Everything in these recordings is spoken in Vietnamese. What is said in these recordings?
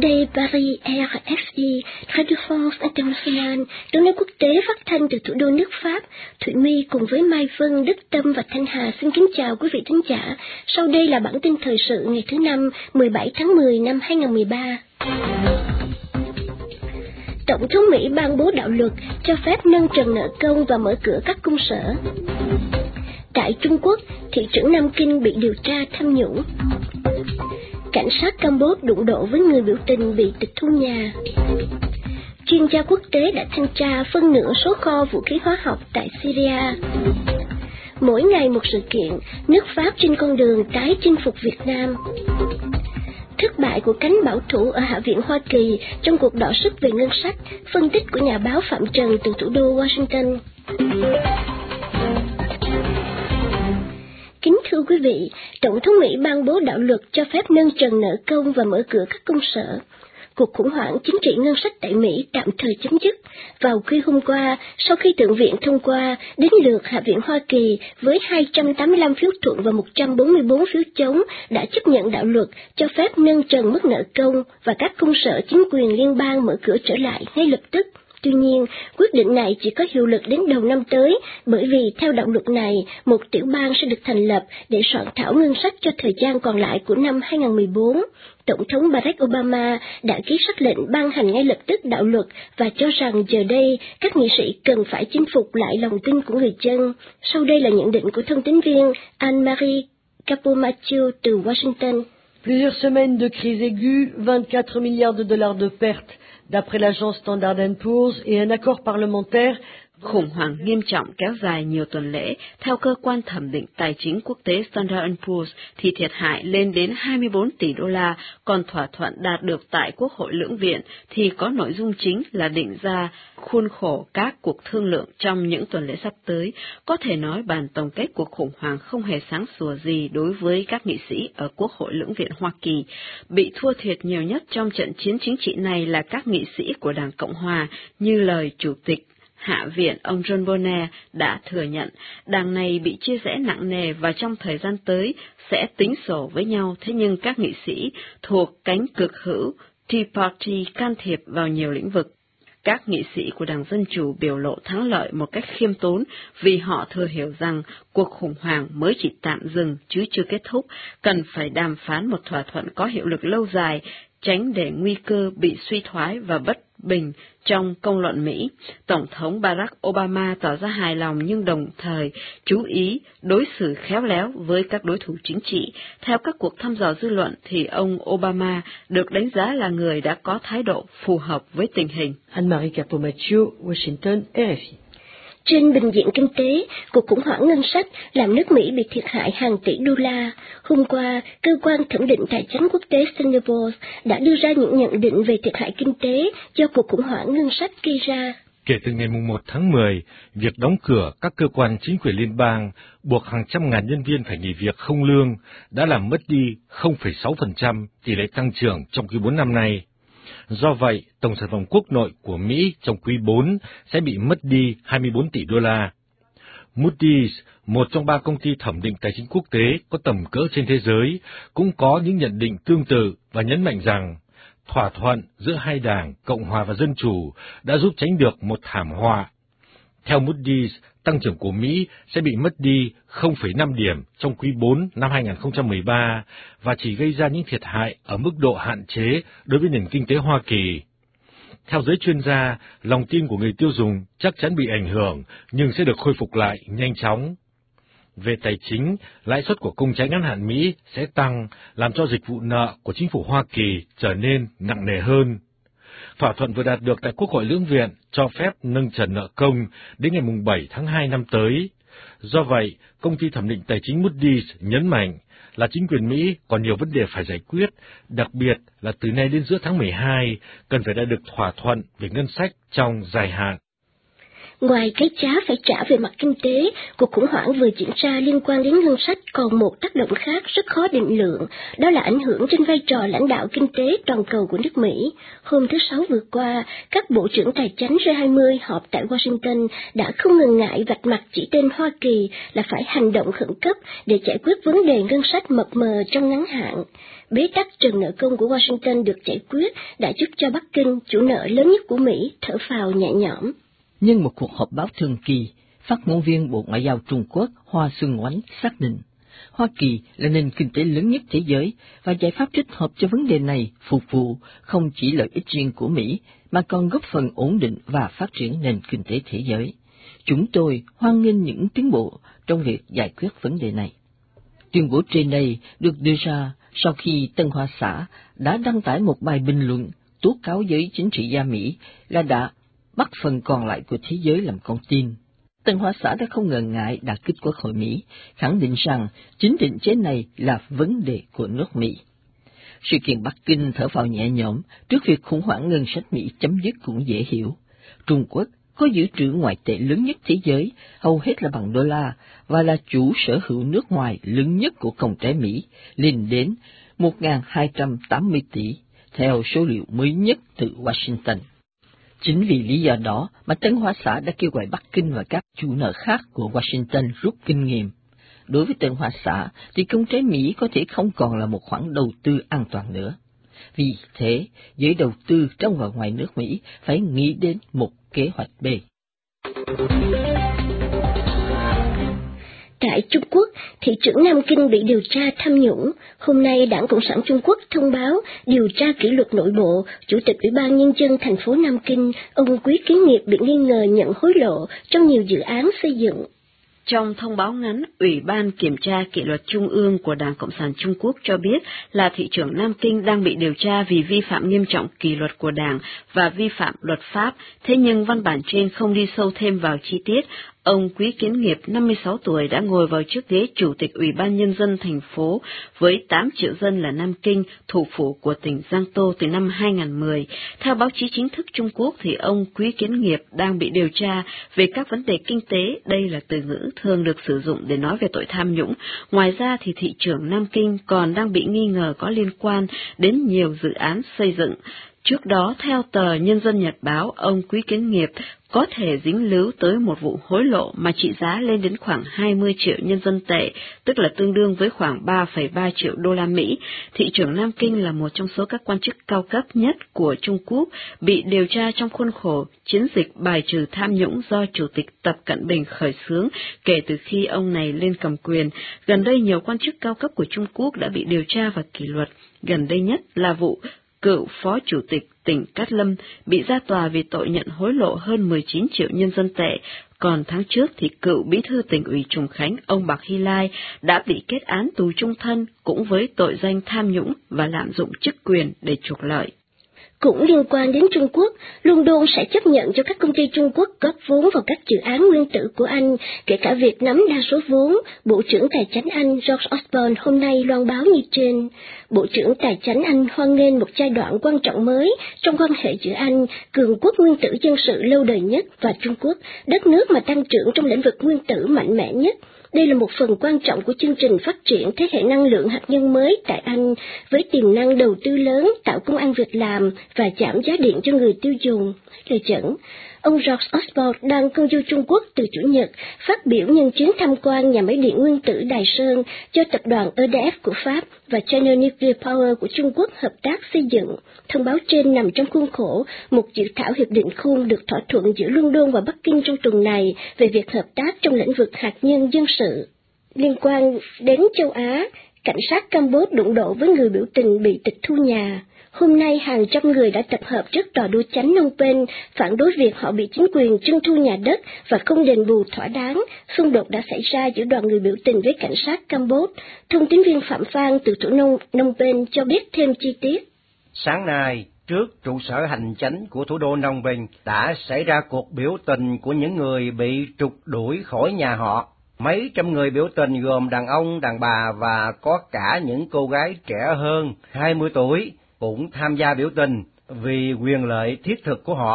đây Paris RFI, Radio France International, tiếng nói quốc tế phát thanh từ thủ đô nước Pháp. Thụy My cùng với Mai Vân, Đức Tâm và Thanh Hà xin kính chào quý vị thính giả. Sau đây là bản tin thời sự ngày thứ Năm, 17 tháng 10 năm 2013. Tổng thống Mỹ ban bố đạo luật cho phép nâng trần nợ công và mở cửa các công sở. Tại Trung Quốc, thị trưởng Nam Kinh bị điều tra tham nhũng. Cảnh sát Campuchia đụng độ với người biểu tình bị tịch thu nhà. Chuyên gia quốc tế đã thanh tra phân nửa số kho vũ khí hóa học tại Syria. Mỗi ngày một sự kiện, nước Pháp trên con đường tái chinh phục Việt Nam. Thất bại của cánh bảo thủ ở Hạ viện Hoa Kỳ trong cuộc đọ sức về ngân sách, phân tích của nhà báo Phạm Trần từ thủ đô Washington. Kính thưa quý vị, Tổng thống Mỹ ban bố đạo luật cho phép nâng trần nợ công và mở cửa các công sở. Cuộc khủng hoảng chính trị ngân sách tại Mỹ tạm thời chấm dứt vào khuya hôm qua sau khi Thượng viện thông qua, đến lượt Hạ viện Hoa Kỳ với 285 phiếu thuận và 144 phiếu chống đã chấp nhận đạo luật cho phép nâng trần mức nợ công và các công sở chính quyền liên bang mở cửa trở lại ngay lập tức. Tuy nhiên, quyết định này chỉ có hiệu lực đến đầu năm tới, bởi vì theo đạo luật này, một tiểu bang sẽ được thành lập để soạn thảo ngân sách cho thời gian còn lại của năm 2014. Tổng thống Barack Obama đã ký sắc lệnh ban hành ngay lập tức đạo luật và cho rằng giờ đây các nghị sĩ cần phải chinh phục lại lòng tin của người dân. Sau đây là nhận định của thông tín viên Anne-Marie Capomathieu từ Washington. Plusieurs semaines de crise aiguë, 24 milliards de dollars de pertes, d'après l'agence Standard & Poor's, et un accord parlementaire. Khủng hoảng nghiêm trọng kéo dài nhiều tuần lễ, theo cơ quan thẩm định tài chính quốc tế Standard & Poor's thì thiệt hại lên đến 24 tỷ đô la, còn thỏa thuận đạt được tại Quốc hội lưỡng viện thì có nội dung chính là định ra khuôn khổ các cuộc thương lượng trong những tuần lễ sắp tới. Có thể nói bản tổng kết cuộc khủng hoảng không hề sáng sủa gì đối với các nghị sĩ ở Quốc hội lưỡng viện Hoa Kỳ. Bị thua thiệt nhiều nhất trong trận chiến chính trị này là các nghị sĩ của Đảng Cộng Hòa, như lời Chủ tịch Hạ viện ông John Boehner đã thừa nhận, đảng này bị chia rẽ nặng nề và trong thời gian tới sẽ tính sổ với nhau, thế nhưng các nghị sĩ thuộc cánh cực hữu Tea Party can thiệp vào nhiều lĩnh vực. Các nghị sĩ của Đảng Dân Chủ biểu lộ thắng lợi một cách khiêm tốn vì họ thừa hiểu rằng cuộc khủng hoảng mới chỉ tạm dừng chứ chưa kết thúc, cần phải đàm phán một thỏa thuận có hiệu lực lâu dài, tránh để nguy cơ bị suy thoái và bất bình trong công luận Mỹ. Tổng thống Barack Obama tỏ ra hài lòng nhưng đồng thời chú ý đối xử khéo léo với các đối thủ chính trị. Theo các cuộc thăm dò dư luận thì ông Obama được đánh giá là người đã có thái độ phù hợp với tình hình. Anne-Marie Capomathieu, Washington, RFI. Trên bình diện kinh tế, cuộc khủng hoảng ngân sách làm nước Mỹ bị thiệt hại hàng tỷ đô la. Hôm qua, cơ quan thẩm định tài chính quốc tế Standard & Poor's đã đưa ra những nhận định về thiệt hại kinh tế do cuộc khủng hoảng ngân sách gây ra. Kể từ ngày 1 tháng 10, việc đóng cửa các cơ quan chính quyền liên bang buộc hàng trăm ngàn nhân viên phải nghỉ việc không lương đã làm mất đi 0,6% tỷ lệ tăng trưởng trong quý 4 năm nay. Do vậy, tổng sản phẩm quốc nội của Mỹ trong quý 4 sẽ bị mất đi 24 tỷ đô la. Moody's, một trong 3 công ty thẩm định tài chính quốc tế có tầm cỡ trên thế giới, cũng có những nhận định tương tự và nhấn mạnh rằng thỏa thuận giữa hai đảng Cộng hòa và Dân chủ đã giúp tránh được một thảm họa. Theo Moody's, tăng trưởng của Mỹ sẽ bị mất đi 0,5 điểm trong quý 4 năm 2013 và chỉ gây ra những thiệt hại ở mức độ hạn chế đối với nền kinh tế Hoa Kỳ. Theo giới chuyên gia, lòng tin của người tiêu dùng chắc chắn bị ảnh hưởng nhưng sẽ được khôi phục lại nhanh chóng. Về tài chính, lãi suất của công trái ngắn hạn Mỹ sẽ tăng, làm cho dịch vụ nợ của chính phủ Hoa Kỳ trở nên nặng nề hơn. Thỏa thuận vừa đạt được tại Quốc hội lưỡng viện cho phép nâng trần nợ công đến ngày 7 tháng 2 năm tới. Do vậy, công ty thẩm định tài chính Moody's nhấn mạnh là chính quyền Mỹ còn nhiều vấn đề phải giải quyết, đặc biệt là từ nay đến giữa tháng 12, cần phải đã được thỏa thuận về ngân sách trong dài hạn. Ngoài cái giá phải trả về mặt kinh tế, cuộc khủng hoảng vừa diễn ra liên quan đến ngân sách còn một tác động khác rất khó định lượng, đó là ảnh hưởng trên vai trò lãnh đạo kinh tế toàn cầu của nước Mỹ. Hôm thứ Sáu vừa qua, các bộ trưởng tài chính G20 họp tại Washington đã không ngần ngại vạch mặt chỉ tên Hoa Kỳ là phải hành động khẩn cấp để giải quyết vấn đề ngân sách mập mờ trong ngắn hạn. Bế tắc trần nợ công của Washington được giải quyết đã giúp cho Bắc Kinh, chủ nợ lớn nhất của Mỹ, thở phào nhẹ nhõm. Nhân một cuộc họp báo thường kỳ, phát ngôn viên Bộ Ngoại giao Trung Quốc Hoa Xuân Oánh xác định, Hoa Kỳ là nền kinh tế lớn nhất thế giới và giải pháp thích hợp cho vấn đề này phục vụ không chỉ lợi ích riêng của Mỹ mà còn góp phần ổn định và phát triển nền kinh tế thế giới. Chúng tôi hoan nghênh những tiến bộ trong việc giải quyết vấn đề này. Tuyên bố trên đây được đưa ra sau khi Tân Hoa Xã đã đăng tải một bài bình luận tố cáo giới chính trị gia Mỹ là đã bắt phần còn lại của thế giới làm con tin. Tân Hoa Xã đã không ngần ngại đả kích Quốc hội Mỹ, khẳng định rằng chính định chế này là vấn đề của nước Mỹ. Sự kiện Bắc Kinh thở phào nhẹ nhõm trước việc khủng hoảng ngân sách Mỹ chấm dứt cũng dễ hiểu. Trung Quốc có dự trữ ngoại tệ lớn nhất thế giới, hầu hết là bằng đô la, và là chủ sở hữu nước ngoài lớn nhất của công trái Mỹ, lên đến 1.280 tỷ, theo số liệu mới nhất từ Washington. Chính vì lý do đó mà Tân Hoa Xã đã kêu gọi Bắc Kinh và các chủ nợ khác của Washington rút kinh nghiệm. Đối với Tân Hoa Xã thì công trái Mỹ có thể không còn là một khoản đầu tư an toàn nữa. Vì thế, giới đầu tư trong và ngoài nước Mỹ phải nghĩ đến một kế hoạch B. Tại Trung Quốc, thị trưởng Nam Kinh bị điều tra tham nhũng. Hôm nay, Đảng Cộng sản Trung Quốc thông báo điều tra kỷ luật nội bộ, Chủ tịch Ủy ban Nhân dân thành phố Nam Kinh, ông Quý Kiến Nghiệp bị nghi ngờ nhận hối lộ trong nhiều dự án xây dựng. Trong thông báo ngắn, Ủy ban Kiểm tra Kỷ luật Trung ương của Đảng Cộng sản Trung Quốc cho biết là thị trưởng Nam Kinh đang bị điều tra vì vi phạm nghiêm trọng kỷ luật của Đảng và vi phạm luật pháp, thế nhưng văn bản trên không đi sâu thêm vào chi tiết. Ông Quý Kiến Nghiệp, 56 tuổi, đã ngồi vào chiếc ghế Chủ tịch Ủy ban Nhân dân thành phố với 8 triệu dân là Nam Kinh, thủ phủ của tỉnh Giang Tô từ năm 2010. Theo báo chí chính thức Trung Quốc thì ông Quý Kiến Nghiệp đang bị điều tra về các vấn đề kinh tế, đây là từ ngữ thường được sử dụng để nói về tội tham nhũng. Ngoài ra thì thị trưởng Nam Kinh còn đang bị nghi ngờ có liên quan đến nhiều dự án xây dựng. Trước đó, theo tờ Nhân dân Nhật Báo, ông Quý Kiến Nghiệp có thể dính líu tới một vụ hối lộ mà trị giá lên đến khoảng 20 triệu nhân dân tệ, tức là tương đương với khoảng 3,3 triệu đô la Mỹ. Thị trưởng Nam Kinh là một trong số các quan chức cao cấp nhất của Trung Quốc, bị điều tra trong khuôn khổ chiến dịch bài trừ tham nhũng do Chủ tịch Tập Cận Bình khởi xướng kể từ khi ông này lên cầm quyền. Gần đây, nhiều quan chức cao cấp của Trung Quốc đã bị điều tra và kỷ luật. Gần đây nhất là vụ cựu phó chủ tịch tỉnh Cát Lâm bị ra tòa vì tội nhận hối lộ hơn 19 triệu nhân dân tệ. Còn tháng trước thì cựu bí thư tỉnh ủy Trùng Khánh, ông Bạc Hy Lai, đã bị kết án tù chung thân cũng với tội danh tham nhũng và lạm dụng chức quyền để trục lợi. Cũng liên quan đến Trung Quốc, London sẽ chấp nhận cho các công ty Trung Quốc góp vốn vào các dự án nguyên tử của Anh, kể cả việc nắm đa số vốn, Bộ trưởng Tài chính Anh George Osborne hôm nay loan báo như trên. Bộ trưởng Tài chính Anh hoan nghênh một giai đoạn quan trọng mới trong quan hệ giữa Anh, cường quốc nguyên tử dân sự lâu đời nhất, và Trung Quốc, đất nước mà tăng trưởng trong lĩnh vực nguyên tử mạnh mẽ nhất. Đây là một phần quan trọng của chương trình phát triển thế hệ năng lượng hạt nhân mới tại Anh, với tiềm năng đầu tư lớn, tạo công ăn việc làm và giảm giá điện cho người tiêu dùng. Lời dẫn, ông George Osborne đang công du Trung Quốc từ Chủ nhật, phát biểu nhân chuyến tham quan nhà máy điện nguyên tử Đài Sơn do tập đoàn EDF của Pháp và China Nuclear Power của Trung Quốc hợp tác xây dựng. Thông báo trên nằm trong khuôn khổ một dự thảo hiệp định khung được thỏa thuận giữa London và Bắc Kinh trong tuần này về việc hợp tác trong lĩnh vực hạt nhân dân sự. Liên quan đến châu Á, cảnh sát Campuchia đụng độ với người biểu tình bị tịch thu nhà. Hôm nay, hàng trăm người đã tập hợp trước tòa đô chánh Phnom Penh, phản đối việc họ bị chính quyền trưng thu nhà đất và không đền bù thỏa đáng. Xung đột đã xảy ra giữa đoàn người biểu tình với cảnh sát Campuchia. Thông tín viên Phạm Phan từ thủ đô Phnom Penh cho biết thêm chi tiết. Sáng nay, trước trụ sở hành chánh của thủ đô Phnom Penh đã xảy ra cuộc biểu tình của những người bị trục đuổi khỏi nhà họ. Mấy trăm người biểu tình gồm đàn ông, đàn bà và có cả những cô gái trẻ hơn 20 tuổi cũng tham gia biểu tình vì quyền lợi thiết thực của họ.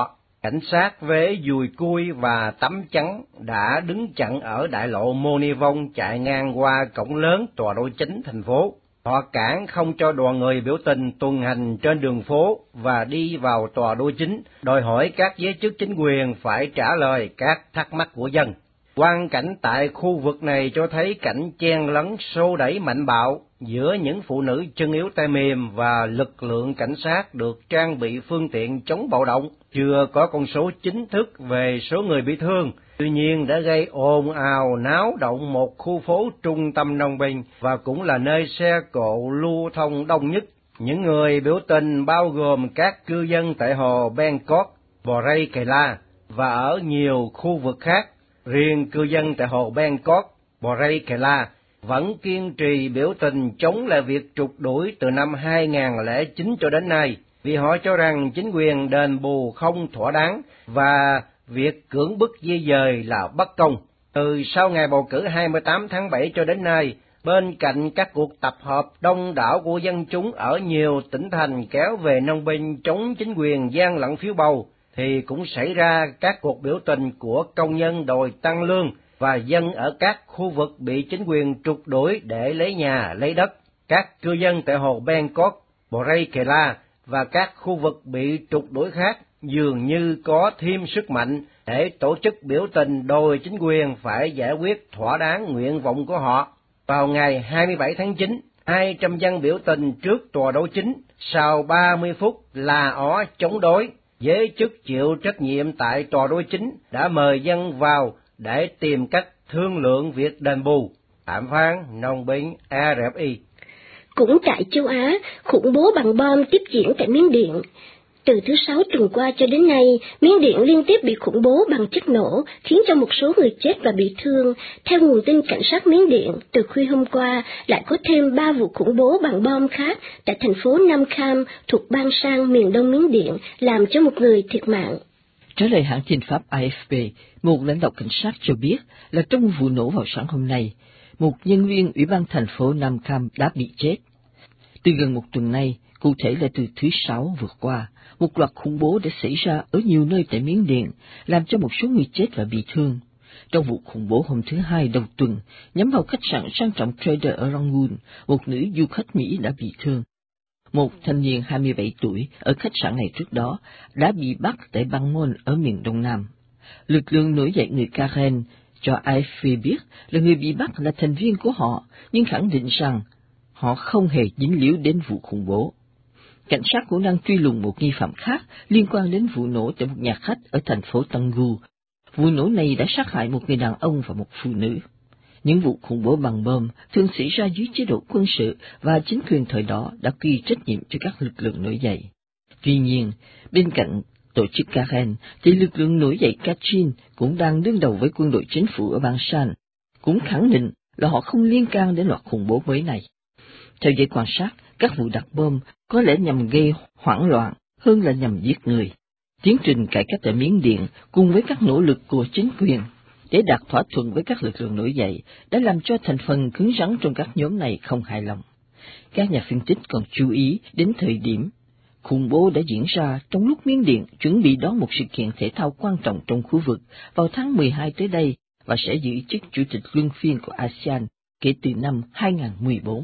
cảnh sát với dùi cui và tấm chắn đã đứng chặn ở đại lộ Moni Vong chạy ngang qua cổng lớn tòa đô chính thành phố. Họ cản không cho đoàn người biểu tình tuần hành trên đường phố và đi vào tòa đô chính, đòi hỏi các giới chức chính quyền phải trả lời các thắc mắc của dân. Quang cảnh tại khu vực này cho thấy cảnh chen lấn xô đẩy mạnh bạo giữa những phụ nữ chân yếu tay mềm và lực lượng cảnh sát được trang bị phương tiện chống bạo động. Chưa có con số chính thức về số người bị thương, tuy nhiên đã gây ồn ào náo động một khu phố trung tâm Phnom Penh và cũng là nơi xe cộ lưu thông đông nhất. Những người biểu tình bao gồm các cư dân tại hồ Bangkok, Borei Kela và ở nhiều khu vực khác. Riêng cư dân tại hồ Bangkok, Borei Kela vẫn kiên trì biểu tình chống lại việc trục đuổi từ năm 2009 cho đến nay, vì họ cho rằng chính quyền đền bù không thỏa đáng và việc cưỡng bức di dời là bất công. Từ sau ngày bầu cử 28 tháng 7 cho đến nay, bên cạnh các cuộc tập hợp đông đảo của dân chúng ở nhiều tỉnh thành kéo về Phnom Penh chống chính quyền gian lận phiếu bầu, thì cũng xảy ra các cuộc biểu tình của công nhân đòi tăng lương và dân ở các khu vực bị chính quyền trục đuổi để lấy nhà, lấy đất. Các cư dân tại hồ Bangkok, Borei Kela và các khu vực bị trục đuổi khác dường như có thêm sức mạnh để tổ chức biểu tình đòi chính quyền phải giải quyết thỏa đáng nguyện vọng của họ. Vào ngày 27 tháng 9, 200 dân biểu tình trước tòa đô chính, sau 30 phút la ó chống đối, giới chức chịu trách nhiệm tại tòa đô chính đã mời dân vào để tìm cách thương lượng việc đền bù. Thẩm phán Phnom Penh RFI. Cũng tại châu Á, khủng bố bằng bom tiếp diễn tại Miến Điện. Từ thứ Sáu tuần qua cho đến nay, Miến Điện liên tiếp bị khủng bố bằng chất nổ, khiến cho một số người chết và bị thương. Theo nguồn tin cảnh sát Miến Điện, từ khuya hôm qua lại có thêm 3 vụ khủng bố bằng bom khác tại thành phố Nam Kham thuộc bang Sang miền đông Miến Điện, làm cho một người thiệt mạng. Trả lời hãng tin Pháp AFP, một lãnh đạo cảnh sát cho biết là trong vụ nổ vào sáng hôm nay, một nhân viên ủy ban thành phố Nam Kham đã bị chết. Từ gần một tuần nay, cụ thể là từ thứ Sáu vừa qua, một loạt khủng bố đã xảy ra ở nhiều nơi tại Miến Điện, làm cho một số người chết và bị thương. Trong vụ khủng bố hôm thứ Hai đầu tuần, nhắm vào khách sạn sang trọng Trader ở Rangoon, một nữ du khách Mỹ đã bị thương. Một thanh niên 27 tuổi ở khách sạn này trước đó đã bị bắt tại Bangmon ở miền Đông Nam. Lực lượng nổi dậy người Karen cho AFP biết là người bị bắt là thành viên của họ, nhưng khẳng định rằng họ không hề dính líu đến vụ khủng bố. Cảnh sát cũng đang truy lùng một nghi phạm khác liên quan đến vụ nổ tại một nhà khách ở thành phố Tanggu. Vụ nổ này đã sát hại một người đàn ông và một phụ nữ. Những vụ khủng bố bằng bom thường xảy ra dưới chế độ quân sự và chính quyền thời đó đã quy trách nhiệm cho các lực lượng nổi dậy. Tuy nhiên, bên cạnh tổ chức Karen, thì lực lượng nổi dậy Kachin cũng đang đương đầu với quân đội chính phủ ở bang Shan, cũng khẳng định là họ không liên can đến loạt khủng bố mới này. Theo giới quan sát, các vụ đặt bom có lẽ nhằm gây hoảng loạn hơn là nhằm giết người. Tiến trình cải cách tại Miến Điện cùng với các nỗ lực của chính quyền để đạt thỏa thuận với các lực lượng nổi dậy đã làm cho thành phần cứng rắn trong các nhóm này không hài lòng. Các nhà phân tích còn chú ý đến thời điểm khủng bố đã diễn ra trong lúc Miến Điện chuẩn bị đón một sự kiện thể thao quan trọng trong khu vực vào tháng 12 tới đây và sẽ giữ chức chủ tịch luân phiên của ASEAN kể từ năm 2014.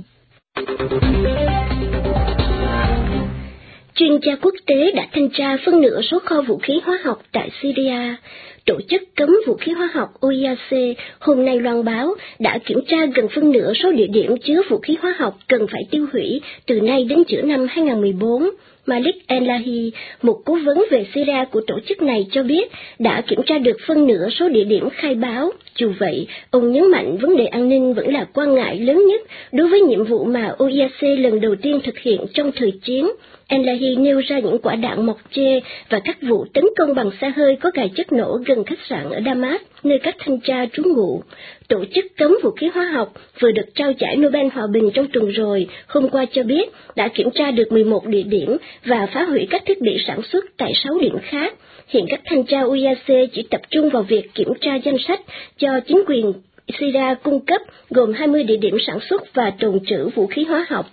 Chuyên gia quốc tế đã thanh tra phân nửa số kho vũ khí hóa học tại Syria. Tổ chức cấm vũ khí hóa học OIAC hôm nay loan báo đã kiểm tra gần phân nửa số địa điểm chứa vũ khí hóa học cần phải tiêu hủy từ nay đến giữa năm 2014. Malik El-Lahi, một cố vấn về Syria của tổ chức này cho biết đã kiểm tra được phân nửa số địa điểm khai báo. Dù vậy, ông nhấn mạnh vấn đề an ninh vẫn là quan ngại lớn nhất đối với nhiệm vụ mà OIAC lần đầu tiên thực hiện trong thời chiến. El-Lahi nêu ra những quả đạn mọc chê và các vụ tấn công bằng xe hơi có cài chất nổ gần khách sạn ở Damas, nơi các thanh tra trú ngụ. Tổ chức cấm vũ khí hóa học vừa được trao giải Nobel Hòa bình trong tuần rồi, hôm qua cho biết đã kiểm tra được 11 địa điểm và phá hủy các thiết bị sản xuất tại 6 điểm khác. Hiện các thanh tra OIAC chỉ tập trung vào việc kiểm tra danh sách do chính quyền Syria cung cấp, gồm 20 địa điểm sản xuất và tồn trữ vũ khí hóa học.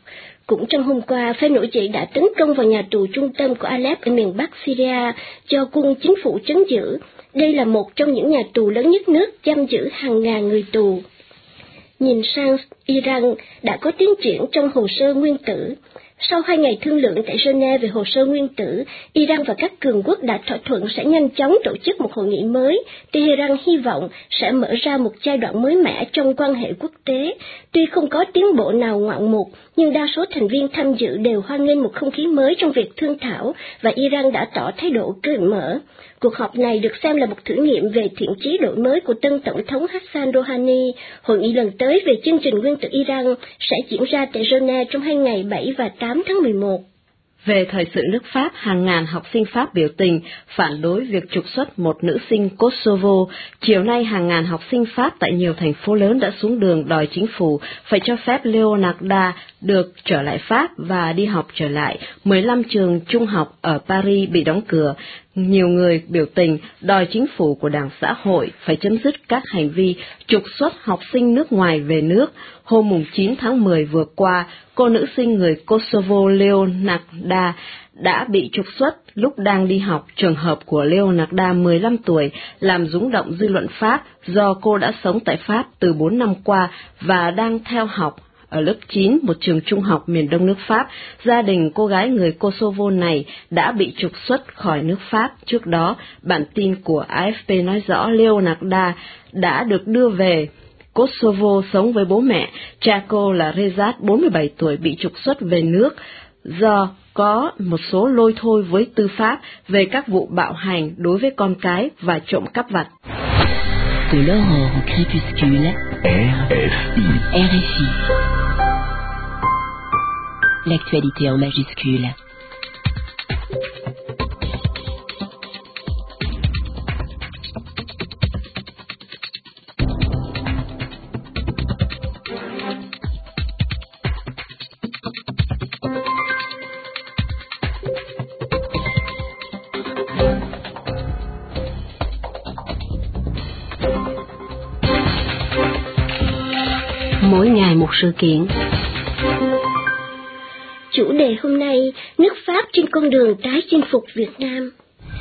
Cũng trong hôm qua, phe nổi dậy đã tấn công vào nhà tù trung tâm của Aleppo ở miền Bắc Syria do quân chính phủ trấn giữ. Đây là một trong những nhà tù lớn nhất nước, giam giữ hàng ngàn người tù. Nhìn sang Iran đã có tiến triển trong hồ sơ nguyên tử. Sau 2 ngày thương lượng tại Geneva về hồ sơ nguyên tử, Iran và các cường quốc đã thỏa thuận sẽ nhanh chóng tổ chức một hội nghị mới. Tehran hy vọng sẽ mở ra một giai đoạn mới mẻ trong quan hệ quốc tế. Tuy không có tiến bộ nào ngoạn mục, nhưng đa số thành viên tham dự đều hoan nghênh một không khí mới trong việc thương thảo, và Iran đã tỏ thái độ cởi mở. Cuộc họp này được xem là một thử nghiệm về thiện chí đổi mới của tân Tổng thống Hassan Rouhani. Hội nghị lần tới về chương trình nguyên tử Iran sẽ diễn ra tại Geneva trong 2 ngày 7 và 8 tháng 11. Về thời sự nước Pháp, hàng ngàn học sinh Pháp biểu tình phản đối việc trục xuất một nữ sinh Kosovo. Chiều nay, hàng ngàn học sinh Pháp tại nhiều thành phố lớn đã xuống đường đòi chính phủ phải cho phép Leonarda được trở lại Pháp và đi học trở lại. 15 trường trung học ở Paris bị đóng cửa. Nhiều người biểu tình đòi chính phủ của Đảng Xã hội phải chấm dứt các hành vi trục xuất học sinh nước ngoài về nước. Hôm 9 tháng 10 vừa qua, cô nữ sinh người Kosovo Leonarda đã bị trục xuất lúc đang đi học. Trường hợp của Leonarda 15 tuổi làm rúng động dư luận Pháp do cô đã sống tại Pháp từ 4 năm qua và đang theo học ở lớp 9, một trường trung học miền đông nước Pháp. Gia đình cô gái người Kosovo này đã bị trục xuất khỏi nước Pháp. Trước đó, bản tin của AFP nói rõ Leonarda đã được đưa về Kosovo sống với bố mẹ. Cha cô là Rezat, 47 tuổi, bị trục xuất về nước do có một số lôi thôi với tư pháp về các vụ bạo hành đối với con cái và trộm cắp vặt. De l'aurore au crépuscule, RFI. L'actualité en majuscule. Mỗi ngày một sự kiện. Chủ đề hôm nay, nước Pháp trên con đường tái chinh phục Việt Nam.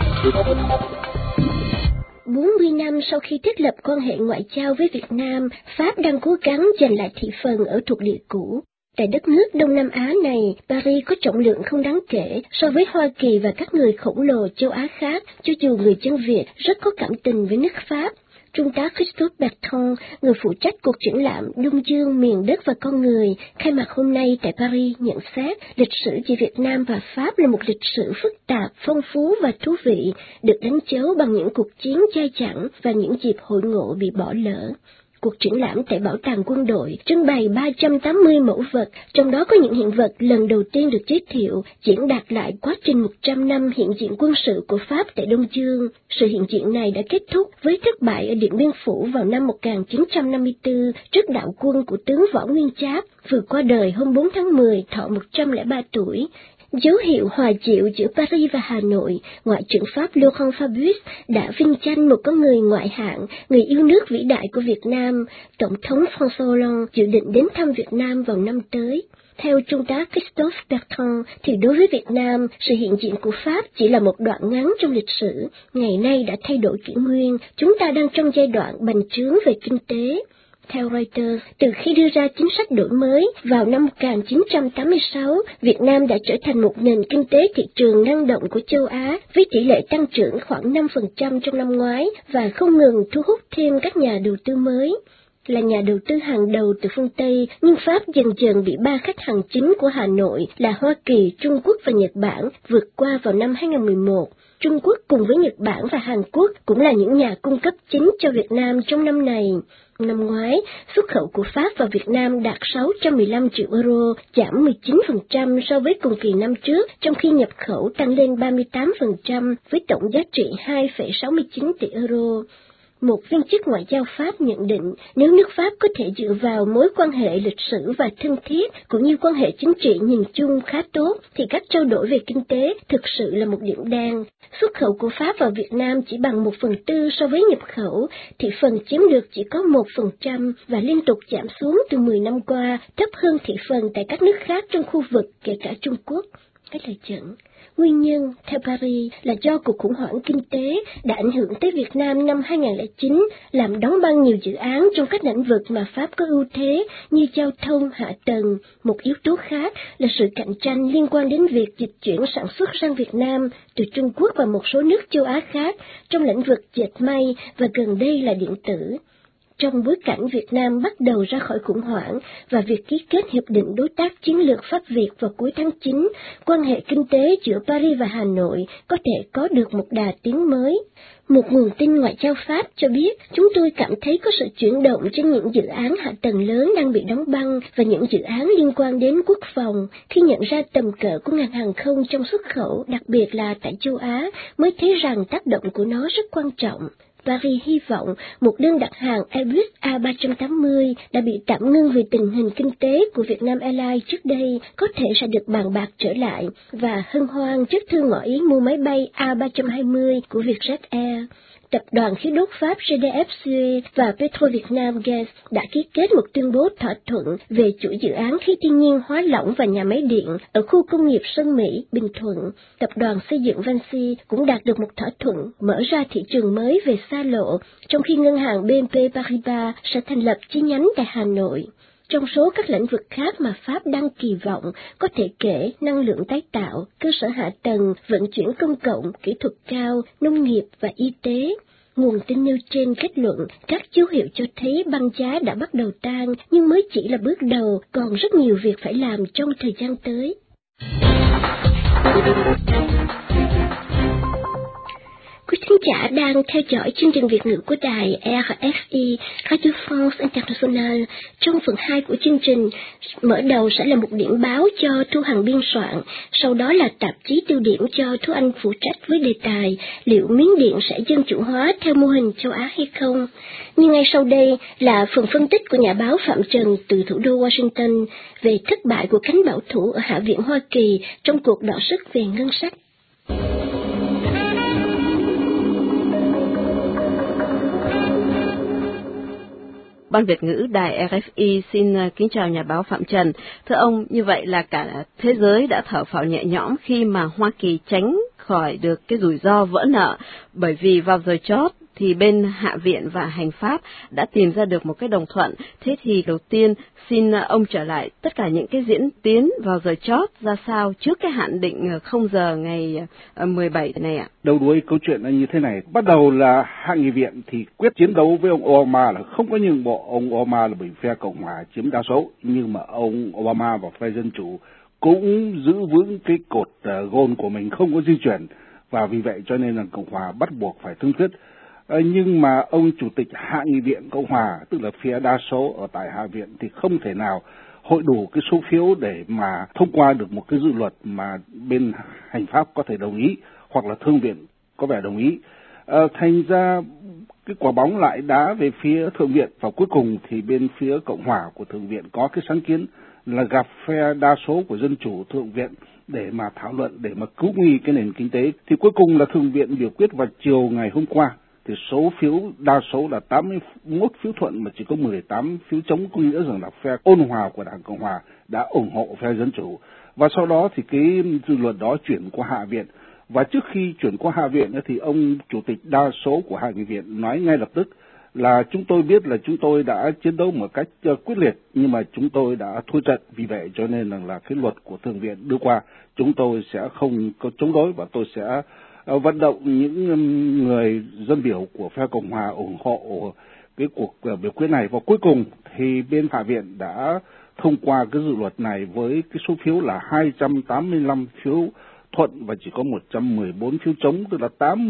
40 năm sau khi thiết lập quan hệ ngoại giao với Việt Nam, Pháp đang cố gắng giành lại thị phần ở thuộc địa cũ. Tại đất nước Đông Nam Á này, Paris có trọng lượng không đáng kể so với Hoa Kỳ và các người khổng lồ châu Á khác, cho dù người dân Việt rất có cảm tình với nước Pháp. Trung tá Christophe Bertrand, người phụ trách cuộc triển lãm Đông Dương, miền đất và con người, khai mạc hôm nay tại Paris, nhận xét lịch sử giữa Việt Nam và Pháp là một lịch sử phức tạp, phong phú và thú vị, được đánh dấu bằng những cuộc chiến dai dẳng và những dịp hội ngộ bị bỏ lỡ. Cuộc triển lãm tại Bảo tàng Quân đội trưng bày 380 mẫu vật, trong đó có những hiện vật lần đầu tiên được giới thiệu, diễn đạt lại quá trình 100 năm hiện diện quân sự của Pháp tại Đông Dương. Sự hiện diện này đã kết thúc với thất bại ở Điện Biên Phủ vào năm 1954 trước đạo quân của tướng Võ Nguyên Giáp, vừa qua đời hôm 4 tháng 10 thọ 103 tuổi. Dấu hiệu hòa dịu giữa Paris và Hà Nội, Ngoại trưởng Pháp Laurent Fabius đã vinh danh một con người ngoại hạng, người yêu nước vĩ đại của Việt Nam. Tổng thống François Hollande dự định đến thăm Việt Nam vào năm tới. Theo Trung tá Christophe Bertrand, thì đối với Việt Nam, sự hiện diện của Pháp chỉ là một đoạn ngắn trong lịch sử. Ngày nay đã thay đổi kỷ nguyên, chúng ta đang trong giai đoạn bành trướng về kinh tế. Theo Reuters, từ khi đưa ra chính sách đổi mới vào năm 1986, Việt Nam đã trở thành một nền kinh tế thị trường năng động của châu Á, với tỷ lệ tăng trưởng khoảng 5% trong năm ngoái và không ngừng thu hút thêm các nhà đầu tư mới. Là nhà đầu tư hàng đầu từ phương Tây, nhưng Pháp dần dần bị 3 khách hàng chính của Hà Nội là Hoa Kỳ, Trung Quốc và Nhật Bản vượt qua vào năm 2011. Trung Quốc cùng với Nhật Bản và Hàn Quốc cũng là những nhà cung cấp chính cho Việt Nam trong năm này. Năm ngoái, xuất khẩu của Pháp vào Việt Nam đạt 615 triệu euro, giảm 19% so với cùng kỳ năm trước, trong khi nhập khẩu tăng lên 38% với tổng giá trị 2,69 tỷ euro. Một viên chức ngoại giao Pháp nhận định nếu nước Pháp có thể dựa vào mối quan hệ lịch sử và thân thiết cũng như quan hệ chính trị nhìn chung khá tốt thì các trao đổi về kinh tế thực sự là một điểm đen. Xuất khẩu của Pháp vào Việt Nam chỉ bằng 1/4 so với nhập khẩu, thị phần chiếm được chỉ có 1% và liên tục giảm xuống từ 10 năm qua, thấp hơn thị phần tại các nước khác trong khu vực kể cả Trung Quốc. Cái lời dẫn. Nguyên nhân, theo Paris, là do cuộc khủng hoảng kinh tế đã ảnh hưởng tới Việt Nam năm 2009, làm đóng băng nhiều dự án trong các lĩnh vực mà Pháp có ưu thế như giao thông, hạ tầng. Một yếu tố khác là sự cạnh tranh liên quan đến việc dịch chuyển sản xuất sang Việt Nam từ Trung Quốc và một số nước châu Á khác trong lĩnh vực dệt may và gần đây là điện tử. Trong bối cảnh Việt Nam bắt đầu ra khỏi khủng hoảng và việc ký kết Hiệp định Đối tác Chiến lược Pháp-Việt vào cuối tháng 9, quan hệ kinh tế giữa Paris và Hà Nội có thể có được một đà tiến mới. Một nguồn tin ngoại giao Pháp cho biết, chúng tôi cảm thấy có sự chuyển động trên những dự án hạ tầng lớn đang bị đóng băng và những dự án liên quan đến quốc phòng. Khi nhận ra tầm cỡ của ngành hàng không trong xuất khẩu, đặc biệt là tại châu Á, mới thấy rằng tác động của nó rất quan trọng. Paris hy vọng một đơn đặt hàng Airbus A380 đã bị tạm ngưng vì tình hình kinh tế của Vietnam Airlines trước đây có thể sẽ được bàn bạc trở lại và hân hoan trước thư ngỏ ý mua máy bay A320 của Vietjet Air. Tập đoàn khí đốt Pháp GDF Suez và Petrovietnam Gas đã ký kết một tuyên bố thỏa thuận về chuỗi dự án khí thiên nhiên hóa lỏng và nhà máy điện ở khu công nghiệp Sơn Mỹ, Bình Thuận. Tập đoàn xây dựng Vinci cũng đạt được một thỏa thuận mở ra thị trường mới về xa lộ, trong khi ngân hàng BNP Paribas sẽ thành lập chi nhánh tại Hà Nội. Trong số các lĩnh vực khác mà Pháp đang kỳ vọng có thể kể năng lượng tái tạo, cơ sở hạ tầng, vận chuyển công cộng, kỹ thuật cao, nông nghiệp và y tế. Nguồn tin nêu trên kết luận các dấu hiệu cho thấy băng giá đã bắt đầu tan nhưng mới chỉ là bước đầu, còn rất nhiều việc phải làm trong thời gian tới. Quý thính giả đang theo dõi chương trình Việt ngữ của đài RFI, Radio France International. Trong phần 2 của chương trình, mở đầu sẽ là một điểm báo cho Thu Hằng biên soạn, sau đó là tạp chí tiêu điểm cho Thu Anh phụ trách với đề tài liệu Miến Điện sẽ dân chủ hóa theo mô hình châu Á hay không. Nhưng ngay sau đây là phần phân tích của nhà báo Phạm Trần từ thủ đô Washington về thất bại của cánh bảo thủ ở Hạ viện Hoa Kỳ trong cuộc đọ sức về ngân sách. Ban Việt ngữ đài RFI xin kính chào nhà báo Phạm Trần. Thưa ông, như vậy là cả thế giới đã thở phào nhẹ nhõm khi mà Hoa Kỳ tránh khỏi được cái rủi ro vỡ nợ, bởi vì vào giờ chót thì bên Hạ viện và Hành pháp đã tìm ra được một cái đồng thuận. Thế thì đầu tiên xin ông trở lại tất cả những cái diễn tiến vào giờ chót ra sao trước cái hạn định 0 giờ ngày 17 này ạ? Đầu đuôi câu chuyện là như thế này. Bắt đầu là Hạ nghị viện thì quyết chiến đấu với ông Obama là không có nhượng bộ. Ông Obama là bởi phe Cộng hòa chiếm đa số, nhưng mà ông Obama và phe Dân chủ cũng giữ vững cái cột gôn của mình, không có di chuyển, và vì vậy cho nên là Cộng hòa bắt buộc phải thương thuyết. Nhưng mà ông chủ tịch Hạ nghị viện Cộng hòa, tức là phía đa số ở tại Hạ viện, thì không thể nào hội đủ cái số phiếu để mà thông qua được một cái dự luật mà bên Hành pháp có thể đồng ý hoặc là Thượng viện có vẻ đồng ý. Thành ra cái quả bóng lại đá về phía Thượng viện, và cuối cùng thì bên phía Cộng hòa của Thượng viện có cái sáng kiến là gặp phe đa số của Dân chủ Thượng viện để mà thảo luận, để mà cứu nguy cái nền kinh tế. Thì cuối cùng là Thượng viện biểu quyết vào chiều ngày hôm qua. Thì số phiếu đa số là 81 phiếu thuận mà chỉ có 18 phiếu chống, có nghĩa rằng là phe ôn hòa của Đảng Cộng hòa đã ủng hộ phe Dân chủ. Và sau đó thì cái dự luật đó chuyển qua Hạ viện. Và trước khi chuyển qua Hạ viện thì ông chủ tịch đa số của Hạ nghị viện nói ngay lập tức là chúng tôi biết là chúng tôi đã chiến đấu một cách quyết liệt, nhưng mà chúng tôi đã thua trận, vì vậy cho nên là cái luật của Thượng viện đưa qua chúng tôi sẽ không có chống đối, và tôi sẽ vận động những người dân biểu của phe Cộng hòa ủng hộ cái cuộc biểu quyết này. Và cuối cùng thì bên Hạ viện đã thông qua cái dự luật này với cái số phiếu là 285 phiếu thuận và chỉ có 114 phiếu chống, tức là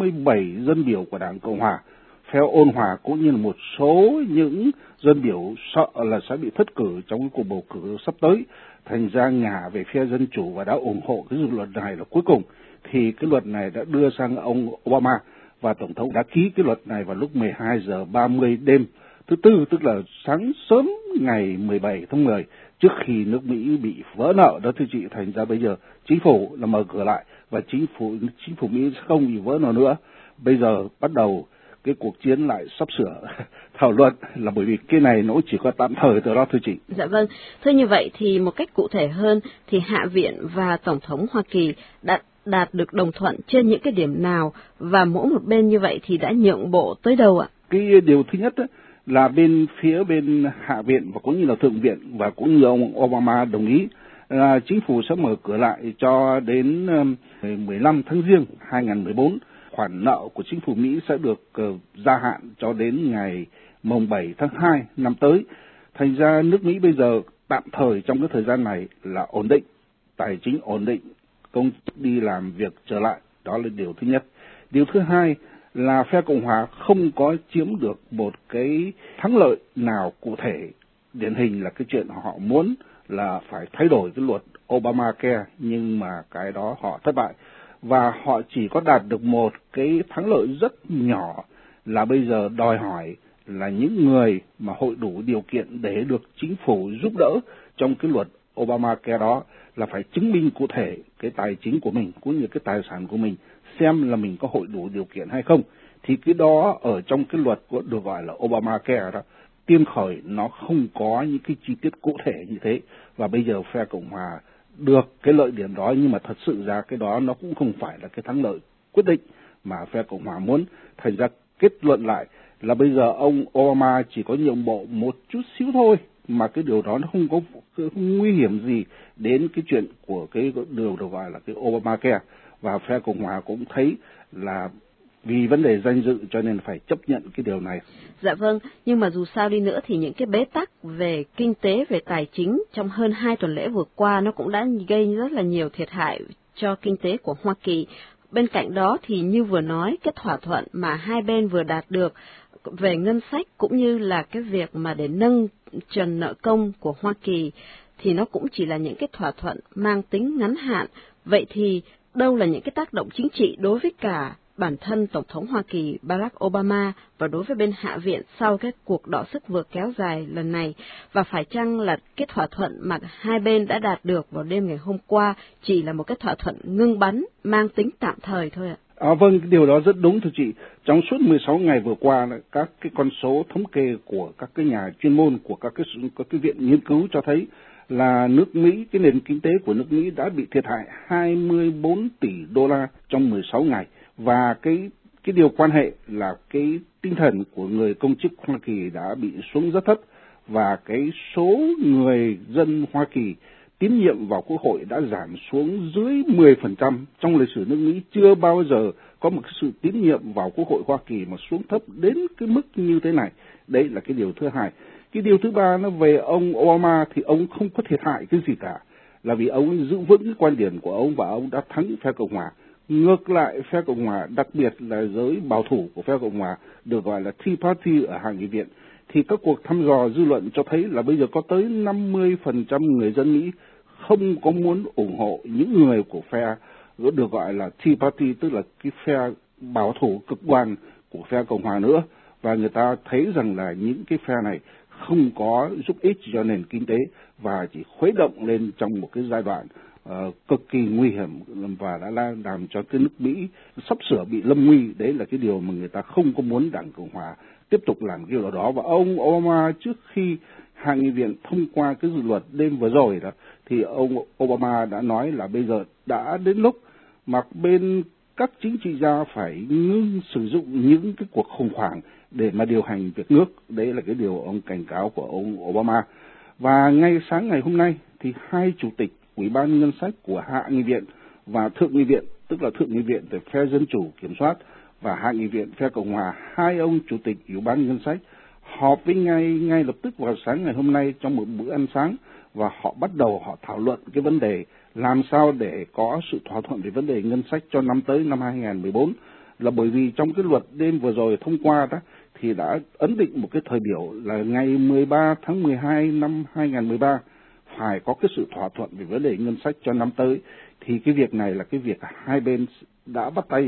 87 dân biểu của Đảng Cộng hòa, phe ôn hòa, cũng như là một số những dân biểu sợ là sẽ bị thất cử trong cái cuộc bầu cử sắp tới, thành ra ngả về phe Dân chủ và đã ủng hộ cái dự luật này. Là cuối cùng thì cái luật này đã đưa sang ông Obama, và Tổng thống đã ký cái luật này vào lúc 12 giờ 30 đêm thứ Tư, tức là sáng sớm ngày 17 tháng 10, trước khi nước Mỹ bị vỡ nợ đó thưa chị. Thành ra bây giờ chính phủ là mở cửa lại và chính phủ Mỹ sẽ không bị vỡ nợ nữa. Bây giờ bắt đầu cái cuộc chiến lại sắp sửa thảo luận, là bởi vì cái này nó chỉ có tạm thời thôi đó thưa chị. Dạ vâng, thưa như vậy thì một cách cụ thể hơn thì Hạ viện và Tổng thống Hoa Kỳ đã đạt được đồng thuận trên những cái điểm nào, và mỗi một bên như vậy thì đã nhượng bộ tới đâu ạ? Cái điều thứ nhất là bên Hạ viện và cũng như là Thượng viện và cũng như ông Obama đồng ý là chính phủ sẽ mở cửa lại cho đến 15 tháng Giêng 2014. Khoản nợ của chính phủ Mỹ sẽ được gia hạn cho đến ngày mùng 7 tháng 2 năm tới. Thành ra nước Mỹ bây giờ tạm thời trong cái thời gian này là ổn định, tài chính ổn định, công đi làm việc trở lại. Đó là điều thứ nhất. Điều thứ hai là phe Cộng hòa không có chiếm được một cái thắng lợi nào cụ thể. Điển hình là cái chuyện họ muốn là phải thay đổi cái luật Obamacare, nhưng mà cái đó họ thất bại. Và họ chỉ có đạt được một cái thắng lợi rất nhỏ, là bây giờ đòi hỏi là những người mà hội đủ điều kiện để được chính phủ giúp đỡ trong cái luật Obamacare đó là phải chứng minh cụ thể cái tài chính của mình cũng như cái tài sản của mình, xem là mình có hội đủ điều kiện hay không. Thì cái đó ở trong cái luật được gọi là Obamacare đó, tiên khởi nó không có những cái chi tiết cụ thể như thế. Và bây giờ phe Cộng hòa được cái lợi điểm đó, nhưng mà thật sự ra cái đó nó cũng không phải là cái thắng lợi quyết định mà phe Cộng hòa muốn. Thành ra kết luận lại là bây giờ ông Obama chỉ có nhượng bộ một chút xíu thôi, mà cái điều đó nó không có nguy hiểm gì đến cái chuyện của cái điều được gọi là cái Obamacare. Và phe Cộng hòa cũng thấy là vì vấn đề danh dự cho nên phải chấp nhận cái điều này. Dạ vâng, nhưng mà dù sao đi nữa thì những cái bế tắc về kinh tế, về tài chính trong hơn 2 tuần lễ vừa qua nó cũng đã gây rất là nhiều thiệt hại cho kinh tế của Hoa Kỳ. Bên cạnh đó thì như vừa nói, cái thỏa thuận mà hai bên vừa đạt được về ngân sách cũng như là cái việc mà để nâng trần nợ công của Hoa Kỳ thì nó cũng chỉ là những cái thỏa thuận mang tính ngắn hạn. Vậy thì đâu là những cái tác động chính trị đối với cả bản thân Tổng thống Hoa Kỳ Barack Obama và đối với bên Hạ viện sau cái cuộc đọ sức vừa kéo dài lần này, và phải chăng là cái thỏa thuận mà hai bên đã đạt được vào đêm ngày hôm qua chỉ là một cái thỏa thuận ngưng bắn mang tính tạm thời thôi ạ? Vâng, điều đó rất đúng thưa chị. Trong suốt 16 ngày vừa qua, các cái con số thống kê của các cái nhà chuyên môn, của các cái viện nghiên cứu cho thấy là nước Mỹ, cái nền kinh tế của nước Mỹ đã bị thiệt hại 24 tỷ đô la trong 16 ngày. Và cái điều quan hệ là cái tinh thần của người công chức Hoa Kỳ đã bị xuống rất thấp, và cái số người dân Hoa Kỳ tín nhiệm vào Quốc hội đã giảm xuống dưới 10%. Trong lịch sử nước Mỹ chưa bao giờ có một cái sự tín nhiệm vào Quốc hội Hoa Kỳ mà xuống thấp đến cái mức như thế này. Đấy là cái điều thứ hai. Cái điều thứ ba nó về ông Obama thì ông không có thiệt hại cái gì cả, là vì ông giữ vững cái quan điểm của ông và ông đã thắng phe Cộng hòa. Ngược lại, phe Cộng hòa, đặc biệt là giới bảo thủ của phe Cộng hòa, được gọi là Tea Party ở Hạ nghị viện, thì các cuộc thăm dò dư luận cho thấy là bây giờ có tới 50% người dân Mỹ không có muốn ủng hộ những người của phe được gọi là Tea Party, tức là cái phe bảo thủ cực đoan của phe Cộng hòa nữa. Và người ta thấy rằng là những cái phe này không có giúp ích cho nền kinh tế và chỉ khuấy động lên trong một cái giai đoạn cực kỳ nguy hiểm, và đã làm cho cái nước Mỹ sắp sửa bị lâm nguy. Đấy là cái điều mà người ta không có muốn Đảng Cộng hòa tiếp tục làm cái điều đó. Và ông Obama trước khi Hạ nghị viện thông qua cái dự luật đêm vừa rồi đó, thì ông Obama đã nói là bây giờ đã đến lúc mà bên các chính trị gia phải ngưng sử dụng những cái cuộc khủng hoảng để mà điều hành việc nước. Đấy là cái điều ông cảnh cáo của ông Obama. Và ngay sáng ngày hôm nay thì hai chủ tịch Ủy ban Ngân sách của Hạ nghị viện và Thượng nghị viện, tức là Thượng nghị viện về phe Dân chủ kiểm soát và Hạ nghị viện phe Cộng hòa, hai ông chủ tịch Ủy ban Ngân sách họp với ngay lập tức vào sáng ngày hôm nay trong một bữa ăn sáng, và họ bắt đầu thảo luận cái vấn đề làm sao để có sự thỏa thuận về vấn đề ngân sách cho năm tới, năm 2014. Là bởi vì trong cái luật đêm vừa rồi thông qua đó thì đã ấn định một cái thời biểu là ngày 13 tháng 12 năm 2013 phải có cái sự thỏa thuận về vấn đề ngân sách cho năm tới. Thì cái việc này là cái việc hai bên đã bắt tay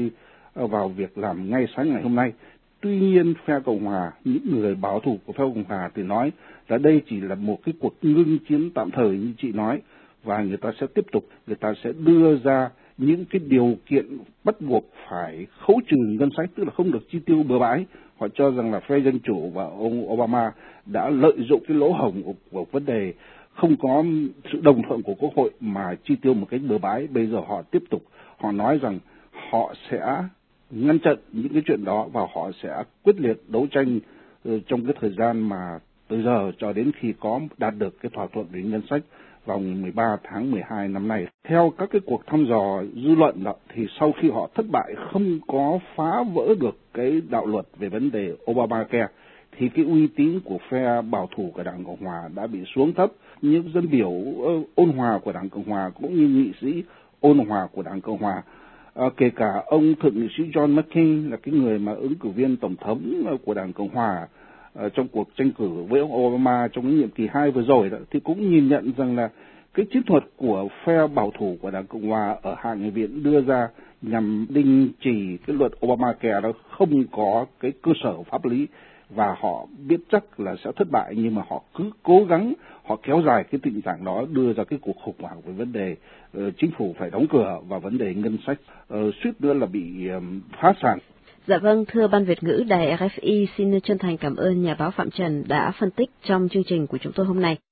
vào việc làm ngay sáng ngày hôm nay. Tuy nhiên, phe Cộng hòa, những người bảo thủ của phe Cộng hòa thì nói là đây chỉ là một cái cuộc ngưng chiến tạm thời như chị nói, và người ta sẽ tiếp tục, người ta sẽ đưa ra những cái điều kiện bắt buộc phải khấu trừ ngân sách, tức là không được chi tiêu bừa bãi. Họ cho rằng là phe Dân Chủ và ông Obama đã lợi dụng cái lỗ hổng của vấn đề không có sự đồng thuận của Quốc hội mà chi tiêu một cách bừa bãi. Bây giờ họ tiếp tục, họ nói rằng họ sẽ ngăn chặn những cái chuyện đó và họ sẽ quyết liệt đấu tranh trong cái thời gian mà từ giờ cho đến khi có đạt được cái thỏa thuận về ngân sách vào ngày 13 tháng 12 năm nay. Theo các cái cuộc thăm dò dư luận đó, thì sau khi họ thất bại không có phá vỡ được cái đạo luật về vấn đề Obamacare, thì cái uy tín của phe bảo thủ của Đảng Cộng Hòa đã bị xuống thấp. Những dân biểu ôn hòa của Đảng Cộng Hòa cũng như nghị sĩ ôn hòa của Đảng Cộng Hòa, kể cả ông thượng nghị sĩ John McCain là cái người mà ứng cử viên tổng thống của Đảng Cộng Hòa trong cuộc tranh cử với ông Obama trong cái nhiệm kỳ 2 vừa rồi đó, thì cũng nhìn nhận rằng là cái chiến thuật của phe bảo thủ của Đảng Cộng Hòa ở Hạ nghị viện đưa ra nhằm đình chỉ cái luật Obamacare đó không có cái cơ sở pháp lý, và họ biết chắc là sẽ thất bại, nhưng mà họ cứ cố gắng họ kéo dài cái tình trạng đó, đưa ra cái cuộc khủng hoảng về vấn đề chính phủ phải đóng cửa và vấn đề ngân sách suýt nữa là bị phá sản. Dạ vâng, thưa Ban Việt ngữ Đài RFI, xin chân thành cảm ơn nhà báo Phạm Trần đã phân tích trong chương trình của chúng tôi hôm nay.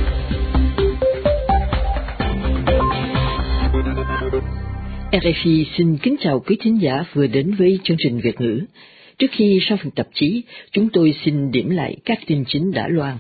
RFI xin kính chào quý thính giả vừa đến với chương trình Việt ngữ. Trước khi sang phần tạp chí, chúng tôi xin điểm lại các tin chính đã loan.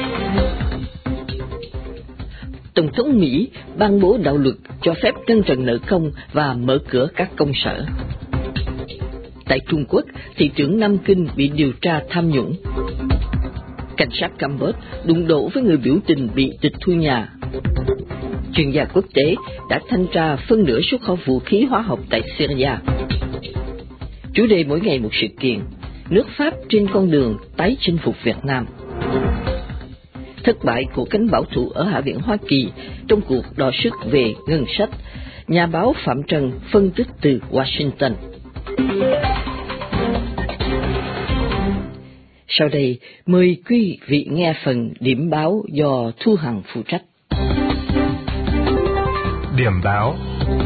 Tổng thống Mỹ ban bố đạo luật cho phép nâng trần nợ công và mở cửa các công sở. Tại Trung Quốc, thị trưởng Nam Kinh bị điều tra tham nhũng. Cảnh sát Campuchia đụng độ với người biểu tình bị tịch thu nhà. Chuyên gia quốc tế đã thanh tra phân nửa xuất khẩu vũ khí hóa học tại Syria. Chủ đề mỗi ngày một sự kiện, nước Pháp trên con đường tái chinh phục Việt Nam. Thất bại của cánh bảo thủ ở Hạ viện Hoa Kỳ trong cuộc đọ sức về ngân sách, nhà báo Phạm Trần phân tích từ Washington. Sau đây, mời quý vị nghe phần điểm báo do Thu Hằng phụ trách. Điểm báo.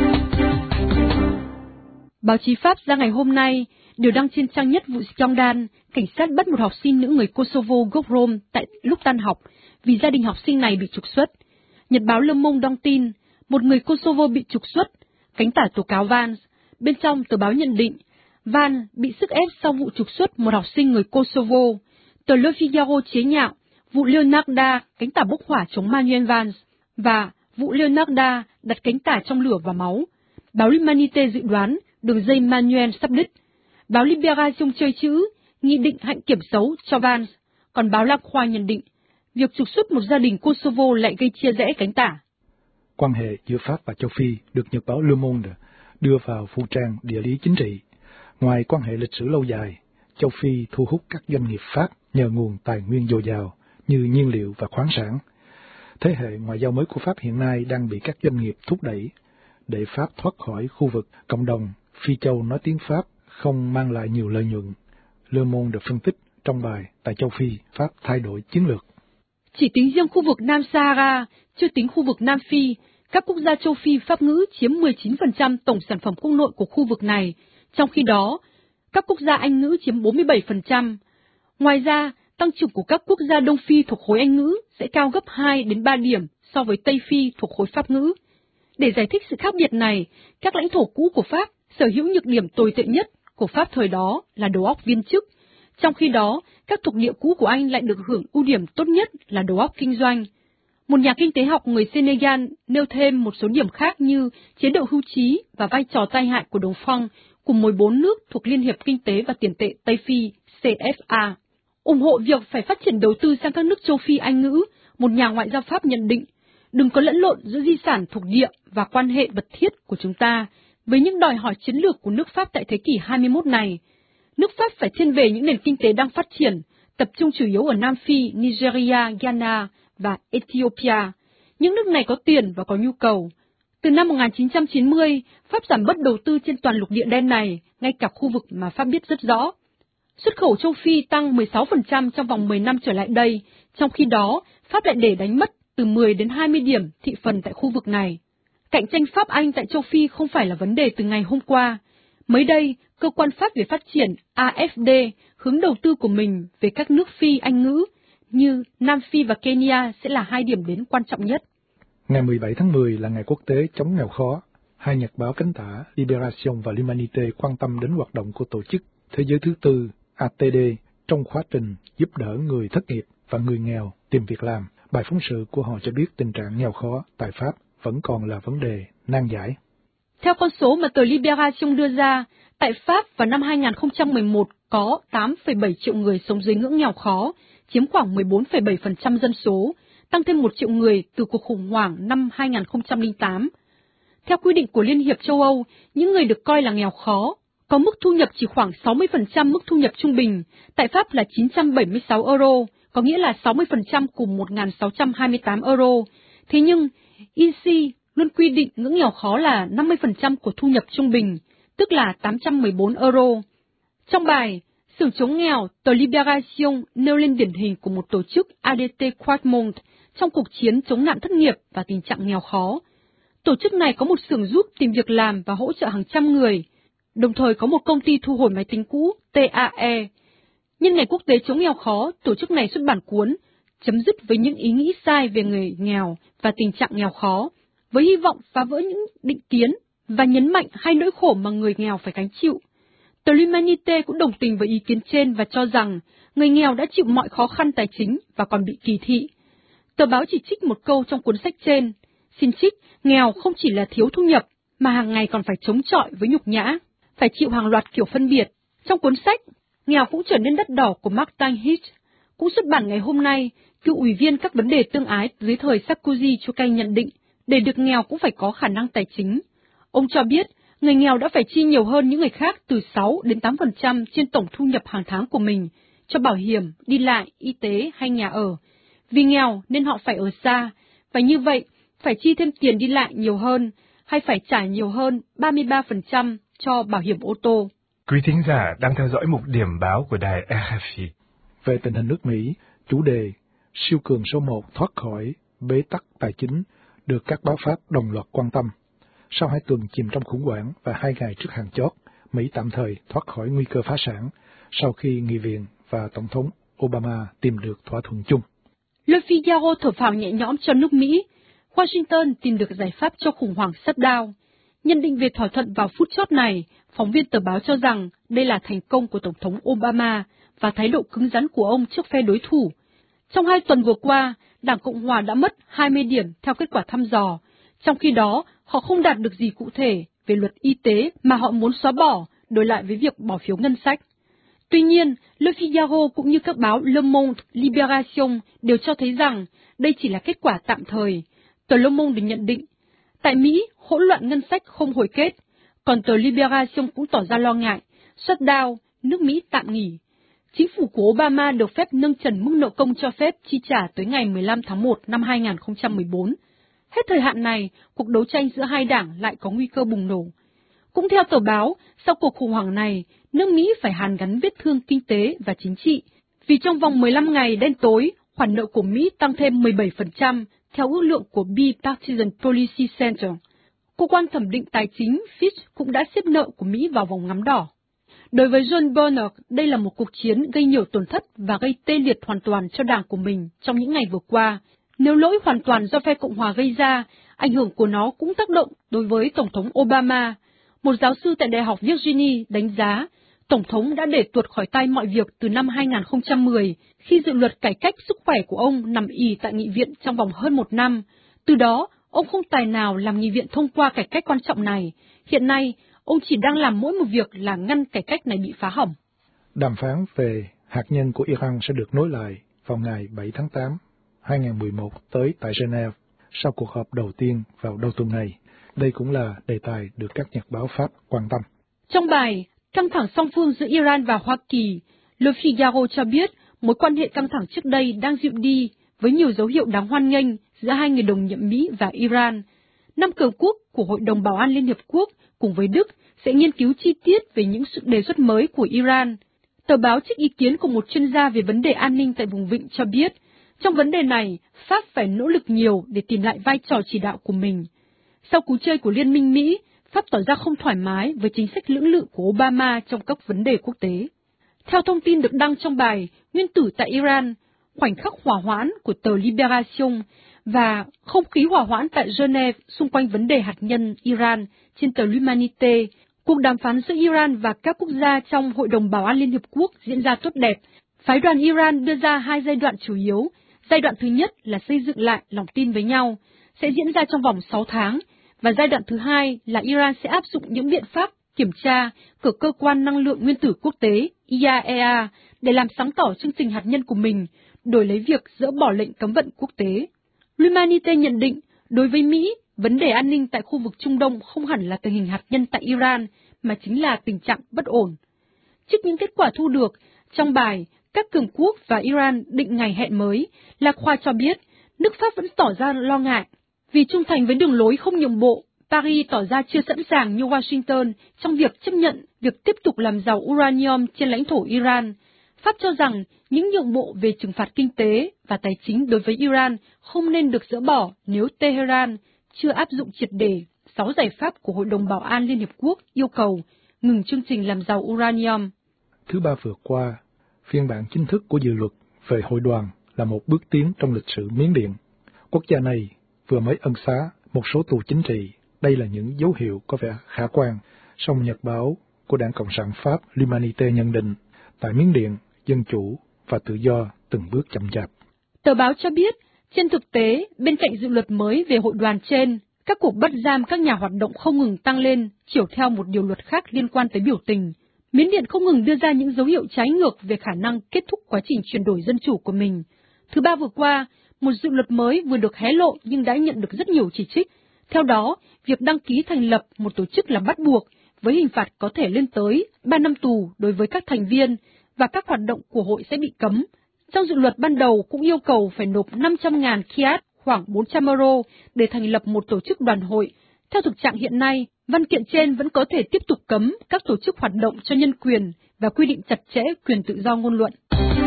Báo chí Pháp ra ngày hôm nay đều đăng trên trang nhất vụ scandal cảnh sát bắt một học sinh nữ người Kosovo gốc Rome tại lúc tan học vì gia đình học sinh này bị trục xuất. Nhật báo Le Monde đăng tin một người Kosovo bị trục xuất, cánh tả tố cáo Vance. Bên trong tờ báo nhận định Vance bị sức ép sau vụ trục xuất một học sinh người Kosovo. Tờ Le Figaro chế nhạo vụ Leonarda cánh tả bốc hỏa chống Manuel Vance và vụ Leonarda đặt cánh tả trong lửa và máu. Báo L'Humanité dự đoán đường dây Manuel sắp đứt. Báo Libération chơi chữ, nghị định hạnh kiểm xấu cho Vance. Còn báo La Croix nhận định việc trục xuất một gia đình Kosovo lại gây chia rẽ cánh tả. Quan hệ giữa Pháp và châu Phi được nhật báo Le Monde đưa vào phụ trang địa lý chính trị. Ngoài quan hệ lịch sử lâu dài, châu Phi thu hút các doanh nghiệp Pháp nhờ nguồn tài nguyên dồi dào như nhiên liệu và khoáng sản. Thế hệ ngoại giao mới của Pháp hiện nay đang bị các doanh nghiệp thúc đẩy để Pháp thoát khỏi khu vực cộng đồng Phi châu nói tiếng Pháp không mang lại nhiều lợi nhuận. Le Monde được phân tích trong bài tại châu Phi, Pháp thay đổi chiến lược. Chỉ tính riêng khu vực Nam Sahara, chưa tính khu vực Nam Phi, các quốc gia châu Phi Pháp ngữ chiếm 19% tổng sản phẩm quốc nội của khu vực này, trong khi đó, các quốc gia Anh ngữ chiếm 47%. Ngoài ra, tăng trưởng của các quốc gia Đông Phi thuộc khối Anh ngữ sẽ cao gấp 2 đến 3 điểm so với Tây Phi thuộc khối Pháp ngữ. Để giải thích sự khác biệt này, các lãnh thổ cũ của Pháp sở hữu nhược điểm tồi tệ nhất của Pháp thời đó là đầu óc viên chức, trong khi đó các thuộc địa cũ của Anh lại được hưởng ưu điểm tốt nhất là đầu óc kinh doanh. Một nhà kinh tế học người Senegal nêu thêm một số điểm khác như chế độ hưu trí và vai trò tai hại của đồng franc của 14 nước thuộc Liên hiệp Kinh tế và Tiền tệ Tây Phi CFA. Ủng hộ việc phải phát triển đầu tư sang các nước châu Phi Anh ngữ, một nhà ngoại giao Pháp nhận định, đừng có lẫn lộn giữa di sản thuộc địa và quan hệ mật thiết của chúng ta với những đòi hỏi chiến lược của nước Pháp tại thế kỷ 21 này. Nước Pháp phải thiên về những nền kinh tế đang phát triển, tập trung chủ yếu ở Nam Phi, Nigeria, Ghana và Ethiopia. Những nước này có tiền và có nhu cầu. Từ năm 1990, Pháp giảm bớt đầu tư trên toàn lục địa đen này, ngay cả khu vực mà Pháp biết rất rõ. Xuất khẩu châu Phi tăng 16% trong vòng 10 năm trở lại đây, trong khi đó, Pháp lại để đánh mất từ 10 đến 20 điểm thị phần tại khu vực này. Cạnh tranh Pháp-Anh tại châu Phi không phải là vấn đề từ ngày hôm qua. Mới đây, cơ quan Pháp về phát triển AFD hướng đầu tư của mình về các nước Phi Anh ngữ, như Nam Phi và Kenya sẽ là hai điểm đến quan trọng nhất. Ngày 17 tháng 10 là ngày quốc tế chống nghèo khó. Hai nhật báo cánh tả Libération và L'Humanité quan tâm đến hoạt động của tổ chức Thế giới thứ tư ATD trong quá trình giúp đỡ người thất nghiệp và người nghèo tìm việc làm. Bài phóng sự của họ cho biết tình trạng nghèo khó tại Pháp vẫn còn là vấn đề nan giải. Theo con số mà tờ Libération đưa ra, tại Pháp vào năm 2011 có 8,7 triệu người sống dưới ngưỡng nghèo khó, chiếm khoảng 14,7% dân số, tăng thêm 1 triệu người từ cuộc khủng hoảng năm 2008. Theo quy định của Liên hiệp châu Âu, những người được coi là nghèo khó có mức thu nhập chỉ khoảng 60% mức thu nhập trung bình, tại Pháp là 976 euro, có nghĩa là 60% của 1.628 euro. Thế nhưng, INSEE luôn quy định ngưỡng nghèo khó là 50% của thu nhập trung bình, tức là 814 euro. Trong bài, Xưởng chống nghèo, tờ Libération nêu lên điển hình của một tổ chức ADT Quart-Monde trong cuộc chiến chống nạn thất nghiệp và tình trạng nghèo khó. Tổ chức này có một xưởng giúp tìm việc làm và hỗ trợ hàng trăm người, đồng thời có một công ty thu hồi máy tính cũ TAE. Nhân ngày quốc tế chống nghèo khó, tổ chức này xuất bản cuốn chấm dứt với những ý nghĩ sai về người nghèo và tình trạng nghèo khó, với hy vọng phá vỡ những định kiến và nhấn mạnh hai nỗi khổ mà người nghèo phải gánh chịu. Tờ L'Humanité cũng đồng tình với ý kiến trên và cho rằng người nghèo đã chịu mọi khó khăn tài chính và còn bị kỳ thị. Tờ báo chỉ trích một câu trong cuốn sách trên, xin trích, nghèo không chỉ là thiếu thu nhập, mà hàng ngày còn phải chống chọi với nhục nhã, phải chịu hàng loạt kiểu phân biệt. Trong cuốn sách, Nghèo cũng trở nên đắt đỏ của Martin Hitch, cũng xuất bản ngày hôm nay, cựu ủy viên các vấn đề tương ái dưới thời Sarkozy cho cay nhận định, để được nghèo cũng phải có khả năng tài chính. Ông cho biết, người nghèo đã phải chi nhiều hơn những người khác từ 6 đến 8% trên tổng thu nhập hàng tháng của mình, cho bảo hiểm, đi lại, y tế hay nhà ở. Vì nghèo nên họ phải ở xa, và như vậy, phải chi thêm tiền đi lại nhiều hơn, hay phải trả nhiều hơn 33% cho bảo hiểm ô tô. Quý thính giả đang theo dõi mục điểm báo của đài RFI. Về tình hình nước Mỹ, chủ đề siêu cường số 1 thoát khỏi bế tắc tài chính được các báo Pháp đồng loạt quan tâm. Sau 2 tuần chìm trong khủng hoảng và 2 ngày trước hạn chót, Mỹ tạm thời thoát khỏi nguy cơ phá sản sau khi nghị viện và Tổng thống Obama tìm được thỏa thuận chung. Le Figaro thở phào nhẹ nhõm cho nước Mỹ. Washington tìm được giải pháp cho khủng hoảng shutdown. Nhận định về thỏa thuận vào phút chót này, phóng viên tờ báo cho rằng đây là thành công của Tổng thống Obama và thái độ cứng rắn của ông trước phe đối thủ. Trong 2 tuần vừa qua, Đảng Cộng hòa đã mất 20 điểm theo kết quả thăm dò, trong khi đó họ không đạt được gì cụ thể về luật y tế mà họ muốn xóa bỏ, đổi lại với việc bỏ phiếu ngân sách. Tuy nhiên, Le Figaro cũng như các báo Le Monde, Libération đều cho thấy rằng đây chỉ là kết quả tạm thời. Tờ Le Monde nhận định, tại Mỹ, hỗn loạn ngân sách không hồi kết, còn tờ Libération cũng tỏ ra lo ngại, shutdown, nước Mỹ tạm nghỉ. Chính phủ của Obama được phép nâng trần mức nợ công cho phép chi trả tới ngày 15 tháng 1 năm 2014. Hết thời hạn này, cuộc đấu tranh giữa hai đảng lại có nguy cơ bùng nổ. Cũng theo tờ báo, sau cuộc khủng hoảng này, nước Mỹ phải hàn gắn vết thương kinh tế và chính trị, vì trong vòng 15 ngày đen tối, khoản nợ của Mỹ tăng thêm 17%, theo ước lượng của Bipartisan Policy Center. Cơ quan thẩm định tài chính Fitch cũng đã xếp nợ của Mỹ vào vòng ngắm đỏ. Đối với John Boehner, đây là một cuộc chiến gây nhiều tổn thất và gây tê liệt hoàn toàn cho đảng của mình trong những ngày vừa qua. Nếu lỗi hoàn toàn do phe Cộng hòa gây ra, ảnh hưởng của nó cũng tác động đối với Tổng thống Obama. Một giáo sư tại Đại học Virginia đánh giá, Tổng thống đã để tuột khỏi tay mọi việc từ năm 2010, khi dự luật cải cách sức khỏe của ông nằm ì tại nghị viện trong vòng hơn 1 năm. Từ đó, ông không tài nào làm nghị viện thông qua cải cách quan trọng này. Hiện nay, ông chỉ đang làm mỗi một việc là ngăn cải cách này bị phá hỏng. Đàm phán về hạt nhân của Iran sẽ được nối lại vào ngày 7 tháng 8, 2011 tới tại Geneva, sau cuộc họp đầu tiên vào đầu tuần này. Đây cũng là đề tài được các nhật báo Pháp quan tâm. Trong bài, căng thẳng song phương giữa Iran và Hoa Kỳ, Le Figaro cho biết mối quan hệ căng thẳng trước đây đang dịu đi với nhiều dấu hiệu đáng hoan nghênh giữa hai người đồng nhiệm Mỹ và Iran. 5 cường quốc của Hội đồng Bảo an Liên Hiệp Quốc cùng với Đức sẽ nghiên cứu chi tiết về những sự đề xuất mới của Iran. Tờ báo trích ý kiến của một chuyên gia về vấn đề an ninh tại vùng vịnh cho biết, trong vấn đề này, Pháp phải nỗ lực nhiều để tìm lại vai trò chỉ đạo của mình. Sau cú chơi của Liên minh Mỹ, Pháp tỏ ra không thoải mái với chính sách lưỡng lự của Obama trong các vấn đề quốc tế. Theo thông tin được đăng trong bài Nguyên tử tại Iran, khoảnh khắc hỏa hoãn của tờ Libération và không khí hỏa hoãn tại Geneva xung quanh vấn đề hạt nhân Iran trên tờ L'Humanité, cuộc đàm phán giữa Iran và các quốc gia trong Hội đồng Bảo an Liên Hiệp Quốc diễn ra tốt đẹp. Phái đoàn Iran đưa ra 2 giai đoạn chủ yếu. Giai đoạn thứ nhất là xây dựng lại lòng tin với nhau, sẽ diễn ra trong vòng 6 tháng, và giai đoạn thứ hai là Iran sẽ áp dụng những biện pháp kiểm tra của Cơ quan Năng lượng Nguyên tử Quốc tế IAEA để làm sáng tỏ chương trình hạt nhân của mình, đổi lấy việc dỡ bỏ lệnh cấm vận quốc tế. L'Humanité nhận định, đối với Mỹ, vấn đề an ninh tại khu vực Trung Đông không hẳn là tình hình hạt nhân tại Iran, mà chính là tình trạng bất ổn. Trước những kết quả thu được, trong bài Các cường quốc và Iran định ngày hẹn mới, Lạc Khoa cho biết, nước Pháp vẫn tỏ ra lo ngại. Vì trung thành với đường lối không nhượng bộ, Paris tỏ ra chưa sẵn sàng như Washington trong việc chấp nhận việc tiếp tục làm giàu uranium trên lãnh thổ Iran. Pháp cho rằng những nhượng bộ về trừng phạt kinh tế và tài chính đối với Iran không nên được dỡ bỏ nếu Tehran chưa áp dụng triệt để 6 giải pháp của Hội đồng Bảo an Liên Hiệp Quốc yêu cầu ngừng chương trình làm giàu uranium. Thứ Ba vừa qua, phiên bản chính thức của dự luật về hội đoàn là một bước tiến trong lịch sử Miến Điện. Quốc gia này vừa mới ân xá một số tù chính trị. Đây là những dấu hiệu có vẻ khả quan. Song nhật báo của Đảng Cộng sản Pháp L'Humanité nhận định, tại Miến Điện, dân chủ và tự do từng bước chậm chạp. Tờ báo cho biết, trên thực tế, bên cạnh dự luật mới về hội đoàn trên, các cuộc bắt giam các nhà hoạt động không ngừng tăng lên, chiều theo một điều luật khác liên quan tới biểu tình. Miến Điện không ngừng đưa ra những dấu hiệu trái ngược về khả năng kết thúc quá trình chuyển đổi dân chủ của mình. Thứ Ba vừa qua, một dự luật mới vừa được hé lộ nhưng đã nhận được rất nhiều chỉ trích. Theo đó, việc đăng ký thành lập một tổ chức là bắt buộc, với hình phạt có thể lên tới 3 năm tù đối với các thành viên, và các hoạt động của hội sẽ bị cấm. Trong dự luật ban đầu cũng yêu cầu phải nộp 500.000 kyat, khoảng 400 euro, để thành lập một tổ chức đoàn hội. Theo thực trạng hiện nay, văn kiện trên vẫn có thể tiếp tục cấm các tổ chức hoạt động cho nhân quyền và quy định chặt chẽ quyền tự do ngôn luận.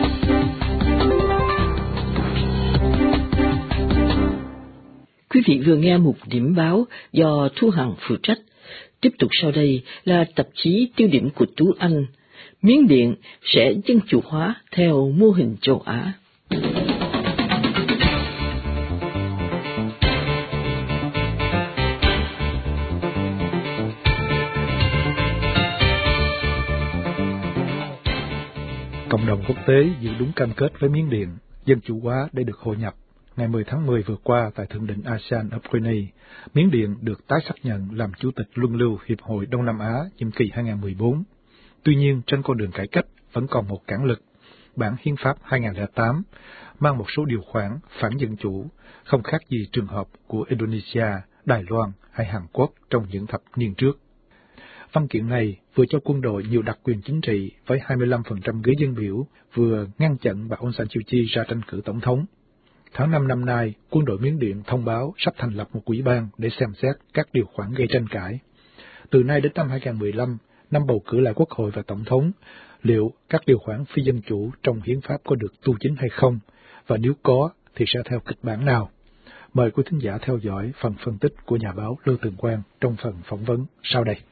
Quý vị vừa nghe một điểm báo do Thu Hằng phụ trách. Tiếp tục sau đây là tạp chí tiêu điểm của Tú Anh. Miến Điện sẽ dân chủ hóa theo mô hình châu Á. Cộng đồng quốc tế giữ đúng cam kết với Miến Điện, dân chủ hóa để được hội nhập. Ngày 10 tháng 10 vừa qua tại Thượng đỉnh ASEAN ở Brunei, Miến Điện được tái xác nhận làm Chủ tịch luân lưu Hiệp hội Đông Nam Á nhiệm kỳ 2014. Tuy nhiên, trên con đường cải cách vẫn còn một cản lực. Bản Hiến pháp 2008 mang một số điều khoản phản dân chủ, không khác gì trường hợp của Indonesia, Đài Loan hay Hàn Quốc trong những thập niên trước. Văn kiện này vừa cho quân đội nhiều đặc quyền chính trị với 25% ghế dân biểu, vừa ngăn chặn bà Aung San Suu Kyi ra tranh cử tổng thống. Tháng 5 năm nay, quân đội Miến Điện thông báo sắp thành lập một ủy ban để xem xét các điều khoản gây tranh cãi. Từ nay đến năm 2015, năm bầu cử lại quốc hội và tổng thống, liệu các điều khoản phi dân chủ trong hiến pháp có được tu chính hay không, và nếu có thì sẽ theo kịch bản nào? Mời quý thính giả theo dõi phần phân tích của nhà báo Lưu Tường Quang trong phần phỏng vấn sau đây.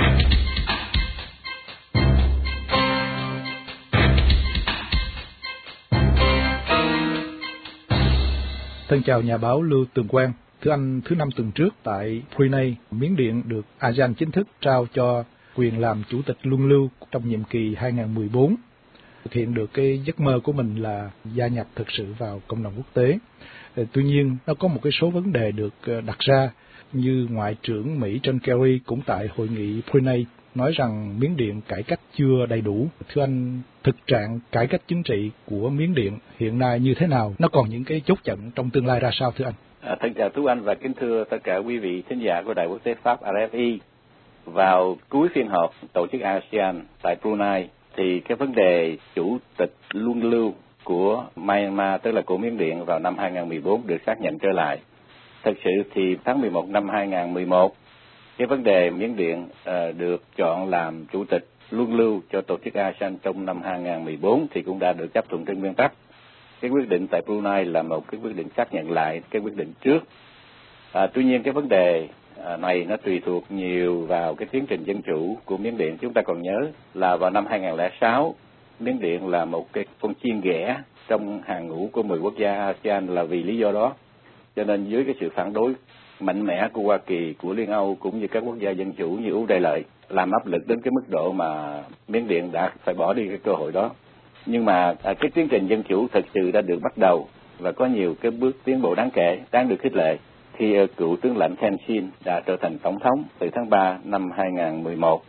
Thân chào nhà báo Lưu Tường Quang. Thưa anh, thứ Năm tuần trước tại Brunei, Miến Điện được ASEAN chính thức trao cho quyền làm Chủ tịch luân lưu trong nhiệm kỳ 2014, thực hiện được cái giấc mơ của mình là gia nhập thực sự vào cộng đồng quốc tế. Tuy nhiên, nó có một cái số vấn đề được đặt ra, như Ngoại trưởng Mỹ John Kerry cũng tại hội nghị Brunei nói rằng Miến Điện cải cách chưa đầy đủ. Thưa anh, thực trạng cải cách chính trị của Miến Điện hiện nay như thế nào? Nó còn những cái chốt chặn trong tương lai ra sao thưa anh? Thân chào Tú Anh và kính thưa tất cả quý vị thính giả của Đài Quốc tế Pháp RFI. Vào cuối phiên họp tổ chức ASEAN tại Brunei thì cái vấn đề chủ tịch luân lưu của Myanmar, tức là của Miến Điện vào năm 2014 được xác nhận trở lại. Thật sự thì tháng 11 năm 2011, cái vấn đề Miến Điện được chọn làm chủ tịch luân lưu cho tổ chức ASEAN trong năm 2014 thì cũng đã được chấp thuận trên nguyên tắc. Cái quyết định tại Brunei là một cái quyết định xác nhận lại cái quyết định trước. Tuy nhiên cái vấn đề này nó tùy thuộc nhiều vào cái tiến trình dân chủ của Miến Điện. Chúng ta còn nhớ là vào năm 2006, Miến Điện là một cái con chiên ghẻ trong hàng ngũ của 10 quốc gia ASEAN, là vì lý do đó. Cho nên dưới cái sự phản đối mạnh mẽ của Hoa Kỳ, của Liên Âu cũng như các quốc gia dân chủ như Úc Đại Lợi làm áp lực đến cái mức độ mà Miến Điện đã phải bỏ đi cái cơ hội đó. Nhưng mà cái tiến trình dân chủ thực sự đã được bắt đầu và có nhiều cái bước tiến bộ đáng kể, đáng được khích lệ khi cựu tướng lãnh Thein Sein đã trở thành tổng thống từ tháng 3 năm 2011.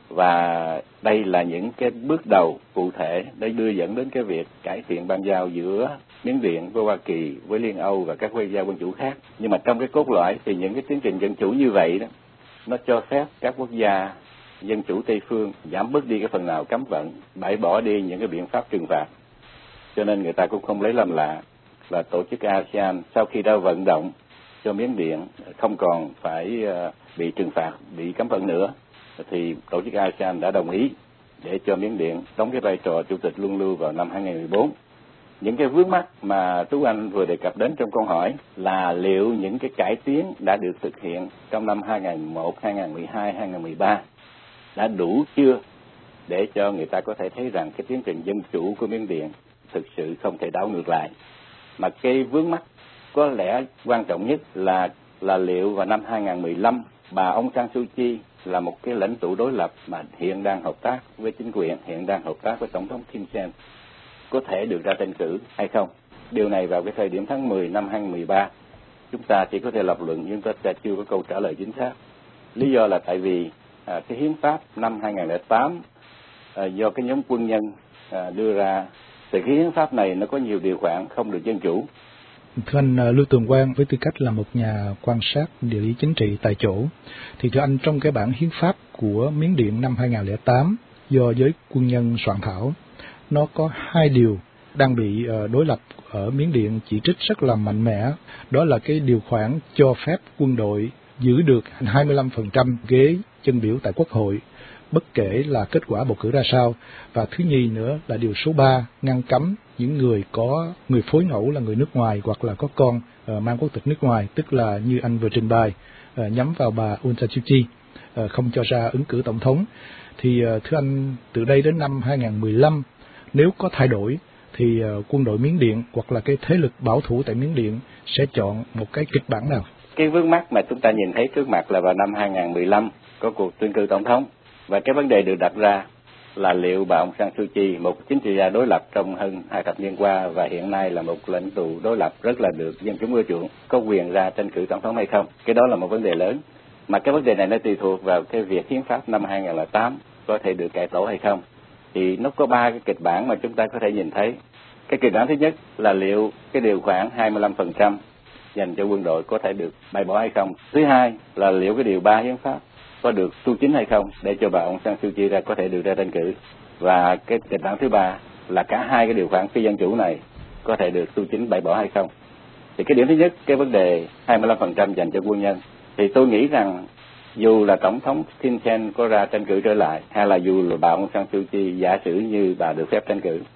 Và đây là những cái bước đầu cụ thể để đưa dẫn đến cái việc cải thiện bang giao giữa Miến Điện với Hoa Kỳ, với Liên Âu và các quốc gia quân chủ khác. Nhưng mà trong cái cốt lõi thì những cái tiến trình dân chủ như vậy đó, nó cho phép các quốc gia dân chủ Tây phương giảm bớt đi cái phần nào cấm vận, bãi bỏ đi những cái biện pháp trừng phạt. Cho nên người ta cũng không lấy làm lạ là tổ chức ASEAN sau khi đã vận động cho Miến Điện không còn phải bị trừng phạt, bị cấm vận nữa, thì tổ chức ASEAN đã đồng ý để cho Miến Điện đóng cái vai trò chủ tịch luân lưu vào năm 2014. Những cái vướng mắc mà Tú Anh vừa đề cập đến trong câu hỏi là liệu những cái cải tiến đã được thực hiện trong năm 2001, 2012, 2013 đã đủ chưa để cho người ta có thể thấy rằng cái tiến trình dân chủ của Miến Điện thực sự không thể đảo ngược lại. Mà cái vướng mắc có lẽ quan trọng nhất là liệu vào năm 2015 bà Aung San Suu Kyi là một cái lãnh tụ đối lập mà hiện đang hợp tác với chính quyền, hiện đang hợp tác với Tổng thống Thein Sein có thể được ra tranh cử hay không. Điều này vào cái thời điểm tháng 10 năm 2013 chúng ta chỉ có thể lập luận nhưng chúng ta chưa có câu trả lời chính xác. Lý do là tại vì cái hiến pháp năm 2008 do cái nhóm quân nhân đưa ra, thì cái hiến pháp này nó có nhiều điều khoản không được dân chủ. Thưa anh Lưu Tường Quang, với tư cách là một nhà quan sát địa lý chính trị tại chỗ, thì thưa anh, trong cái bản hiến pháp của Miến Điện năm 2008 do giới quân nhân soạn thảo, nó có hai điều đang bị đối lập ở Miến Điện chỉ trích rất là mạnh mẽ. Đó là cái điều khoản cho phép quân đội giữ được 25% ghế chân biểu tại Quốc hội, bất kể là kết quả bầu cử ra sao. Và thứ nhì nữa là điều số 3, ngăn cấm những người có người phối ngẫu là người nước ngoài hoặc là có con mang quốc tịch nước ngoài, tức là như anh vừa trình bày nhắm vào bà Aung San Suu Kyi, không cho ra ứng cử tổng thống. Thì thưa anh, từ đây đến năm 2015, nếu có thay đổi thì quân đội Miến Điện hoặc là cái thế lực bảo thủ tại Miến Điện sẽ chọn một cái kịch bản nào? Cái vướng mắc mà chúng ta nhìn thấy trước mặt là vào năm 2015 có cuộc tuyển cử tổng thống, và cái vấn đề được đặt ra là liệu bà Aung San Suu Kyi, một chính trị gia đối lập trong hơn 2 thập niên qua và hiện nay là một lãnh tụ đối lập rất là được dân chúng ưa chuộng, có quyền ra tranh cử tổng thống hay không? Cái đó là một vấn đề lớn. Mà cái vấn đề này nó tùy thuộc vào cái việc hiến pháp năm 2008 có thể được cải tổ hay không. Thì nó có 3 cái kịch bản mà chúng ta có thể nhìn thấy. Cái kịch bản thứ nhất là liệu cái điều khoản 25% dành cho quân đội có thể được bãi bỏ hay không. Thứ hai là liệu cái điều 3 hiến pháp có được tu chính hay không để cho bà Aung San Suu Kyi có thể được ra tranh cử. Và cái kịch bản thứ 3 là cả hai cái điều khoản phi dân chủ này có thể được tu chính bãi bỏ hay không. Thì cái điểm thứ nhất, cái vấn đề 25% dành cho quân nhân, thì tôi nghĩ rằng dù là Tổng thống Thein Sein có ra tranh cử trở lại, hay là dù là bà Aung San Suu Kyi giả sử như bà được phép tranh cử,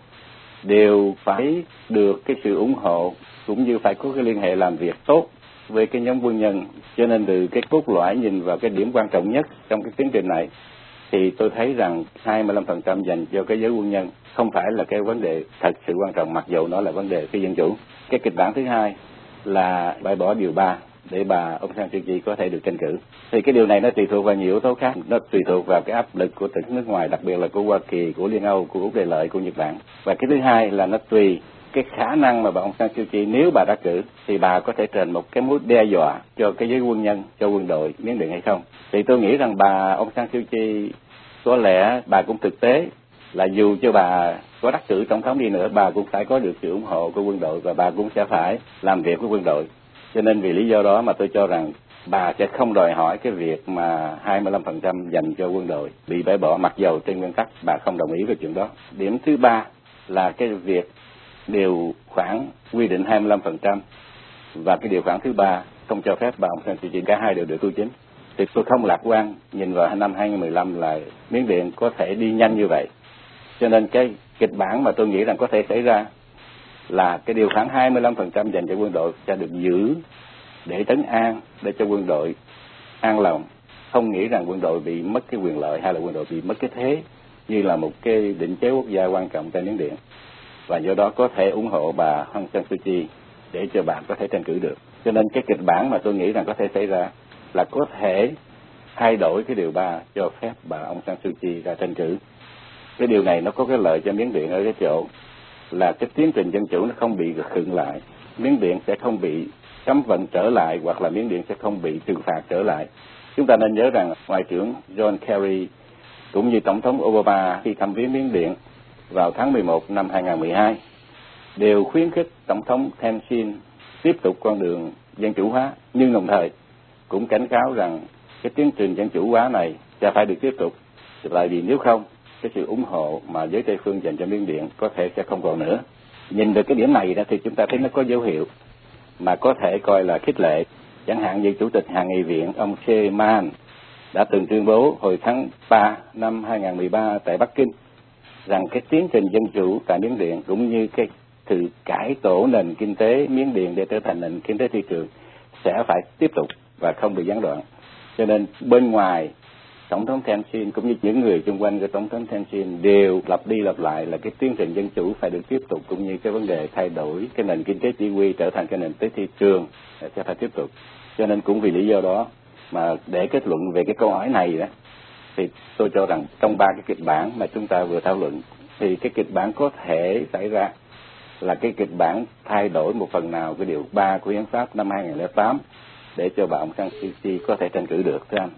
đều phải được cái sự ủng hộ cũng như phải có cái liên hệ làm việc tốt với cái nhóm quân nhân. Cho nên từ cái cốt lõi nhìn vào cái điểm quan trọng nhất trong cái tiến trình này, thì tôi thấy rằng 25% dành cho cái giới quân nhân không phải là cái vấn đề thật sự quan trọng, mặc dù nó là vấn đề phi dân chủ. Cái kịch bản thứ hai là bãi bỏ điều 3 để bà Aung San Suu Kyi có thể được tranh cử. Thì cái điều này nó tùy thuộc vào nhiều yếu tố khác, nó tùy thuộc vào cái áp lực của tổ chức nước ngoài, đặc biệt là của Hoa Kỳ, của Liên Âu, của Úc Đại Lợi, của Nhật Bản. Và cái thứ hai là nó tùy cái khả năng mà bà Aung San Suu Kyi nếu bà đắc cử thì bà có thể trở thành một cái mối đe dọa cho cái giới quân nhân, cho quân đội Miến Điện hay không. Thì tôi nghĩ rằng bà Aung San Suu Kyi có lẽ bà cũng thực tế là dù cho bà có đắc cử tổng thống đi nữa, bà cũng phải có được sự ủng hộ của quân đội và bà cũng sẽ phải làm việc với quân đội. Cho nên vì lý do đó mà tôi cho rằng bà sẽ không đòi hỏi cái việc mà 25% dành cho quân đội bị bãi bỏ, mặc dầu trên nguyên tắc bà không đồng ý với chuyện đó. Điểm thứ 3 là cái việc điều khoản quy định 25% và cái điều khoản thứ 3 không cho phép bà Aung San Suu Kyi, cả hai đều được tu chính. Thì tôi không lạc quan nhìn vào năm 2015 là Miến Điện có thể đi nhanh như vậy. Cho nên cái kịch bản mà tôi nghĩ rằng có thể xảy ra là cái điều khoản 25% dành cho quân đội sẽ được giữ để trấn an, để cho quân đội an lòng, không nghĩ rằng quân đội bị mất cái quyền lợi hay là quân đội bị mất cái thế như là một cái định chế quốc gia quan trọng tại Miến Điện, và do đó có thể ủng hộ bà Aung San Suu Kyi để cho bạn có thể tranh cử được. Cho nên cái kịch bản mà tôi nghĩ rằng có thể xảy ra là có thể thay đổi cái điều 3 cho phép bà Aung San Suu Kyi ra tranh cử. Cái điều này nó có cái lợi cho Miến Điện ở cái chỗ là cái tiến trình dân chủ nó không bị khựng lại, Miến Điện sẽ không bị cấm vận trở lại, hoặc là Miến Điện sẽ không bị trừng phạt trở lại. Chúng ta nên nhớ rằng Ngoại trưởng John Kerry cũng như Tổng thống Obama khi thăm viếng Miến Điện vào tháng 11 năm 2012 đều khuyến khích Tổng thống Thein Sein tiếp tục con đường dân chủ hóa, nhưng đồng thời cũng cảnh cáo rằng cái tiến trình dân chủ hóa này sẽ phải được tiếp tục, tại vì nếu không, cái sự ủng hộ mà giới Tây phương dành cho Miến Điện có thể sẽ không còn nữa. Nhìn được cái điểm này đó thì chúng ta thấy nó có dấu hiệu mà có thể coi là khích lệ. Chẳng hạn như Chủ tịch Hạ nghị viện ông Chae Man đã từng tuyên bố hồi tháng 3 năm 2013 tại Bắc Kinh rằng cái tiến trình dân chủ tại Miến Điện cũng như cái sự cải tổ nền kinh tế Miến Điện để trở thành nền kinh tế thị trường sẽ phải tiếp tục và không bị gián đoạn. Cho nên bên ngoài Tổng thống Thein Sein cũng như những người xung quanh của Tổng thống Thein Sein đều lặp đi lặp lại là cái tiến trình dân chủ phải được tiếp tục, cũng như cái vấn đề thay đổi cái nền kinh tế chỉ huy trở thành cái nền kinh tế thị trường sẽ phải tiếp tục. Cho nên cũng vì lý do đó mà để kết luận về cái câu hỏi này đó, thì tôi cho rằng trong 3 cái kịch bản mà chúng ta vừa thảo luận thì cái kịch bản có thể xảy ra là cái kịch bản thay đổi một phần nào cái điều 3 của hiến pháp năm 2008 để cho bà Aung San Suu Kyi có thể tranh cử được, thưa anh.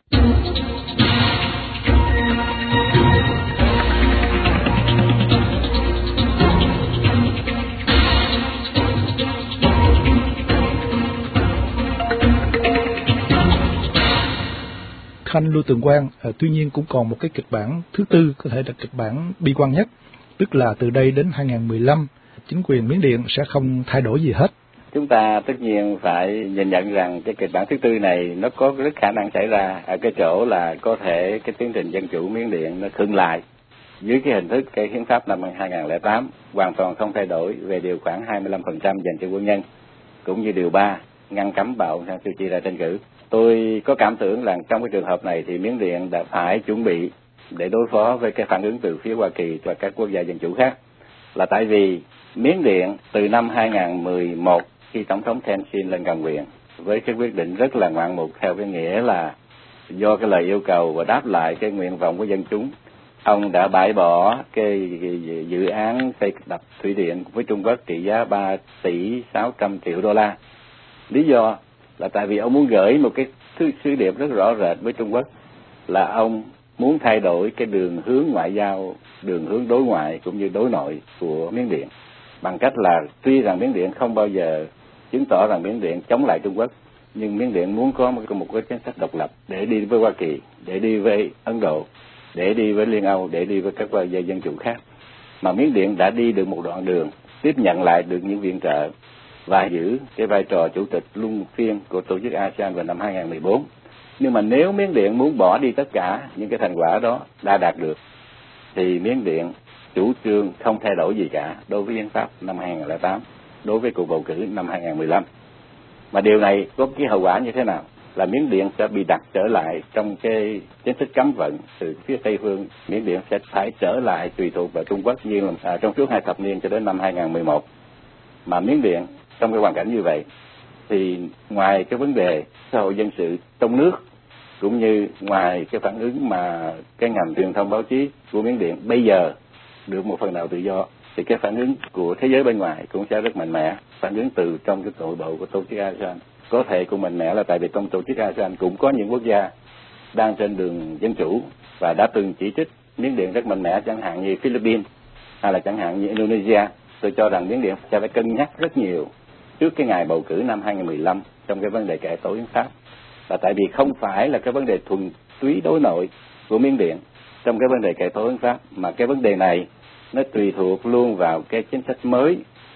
Khanh Lưu Tường Quang, tuy nhiên cũng còn một cái kịch bản thứ tư, có thể là kịch bản bi quan nhất, tức là từ đây đến 2015 chính quyền Miến Điện sẽ không thay đổi gì hết. Chúng ta tất nhiên phải nhìn nhận rằng cái kịch bản thứ tư này nó có rất khả năng xảy ra ở cái chỗ là có thể cái tiến trình dân chủ Miến Điện nó khựng lại dưới cái hình thức cái hiến pháp năm 2008 hoàn toàn không thay đổi về điều khoản 25% dành cho quân nhân, cũng như điều 3 ngăn cấm bà Aung San Suu Kyi ra tranh cử. Tôi có cảm tưởng rằng trong cái trường hợp này thì Miến Điện đã phải chuẩn bị để đối phó với cái phản ứng từ phía Hoa Kỳ và các quốc gia dân chủ khác, là tại vì Miến Điện từ năm 2011 khi Tổng thống Thein Sein lên cầm quyền với cái quyết định rất là ngoạn mục, theo cái nghĩa là do cái lời yêu cầu và đáp lại cái nguyện vọng của dân chúng, ông đã bãi bỏ cái dự án xây đập thủy điện với Trung Quốc trị giá 3 tỷ 600 triệu đô la. Lý do là tại vì ông muốn gửi một cái sứ điệp rất rõ rệt với Trung Quốc là ông muốn thay đổi cái đường hướng ngoại giao, đường hướng đối ngoại cũng như đối nội của Miến Điện, bằng cách là tuy rằng Miến Điện không bao giờ chứng tỏ rằng Miến Điện chống lại Trung Quốc, nhưng Miến Điện muốn có một cái chính sách độc lập để đi với Hoa Kỳ, để đi với Ấn Độ, để đi với Liên Âu, để đi với các quốc gia dân chủ khác. Mà Miến Điện đã đi được một đoạn đường, tiếp nhận lại được những viện trợ và giữ cái vai trò chủ tịch luân phiên của tổ chức ASEAN vào năm 2014. Nhưng mà nếu Miến Điện muốn bỏ đi tất cả những cái thành quả đó đã đạt được, thì Miến Điện chủ trương không thay đổi gì cả đối với hiến pháp năm 2008, đối với cuộc bầu cử năm 2015. Mà điều này có cái hậu quả như thế nào? Là Miến Điện sẽ bị đặt trở lại trong cái chính sách cấm vận từ phía Tây phương. Miến Điện sẽ phải trở lại tùy thuộc vào Trung Quốc như là trong suốt 2 thập niên cho đến năm 2011. Mà Miến Điện trong cái hoàn cảnh như vậy thì ngoài cái vấn đề xã hội dân sự trong nước, cũng như ngoài cái phản ứng mà cái ngành truyền thông báo chí của Miến Điện bây giờ được một phần nào tự do, thì cái phản ứng của thế giới bên ngoài cũng sẽ rất mạnh mẽ. Phản ứng từ trong cái nội bộ của tổ chức ASEAN có thể cũng mạnh mẽ, là tại vì trong tổ chức ASEAN cũng có những quốc gia đang trên đường dân chủ và đã từng chỉ trích Miến Điện rất mạnh mẽ, chẳng hạn như Philippines hay là chẳng hạn như Indonesia. Tôi cho rằng Miến Điện sẽ phải cân nhắc rất nhiều trước cái ngày bầu cử năm 2015 trong cái vấn đề cải tổ hiến pháp, là tại vì không phải là cái vấn đề thuần túy đối nội của Miến Điện trong cái vấn đề cải tổ hiến pháp, mà cái vấn đề này nó tùy thuộc luôn vào cái chính sách mới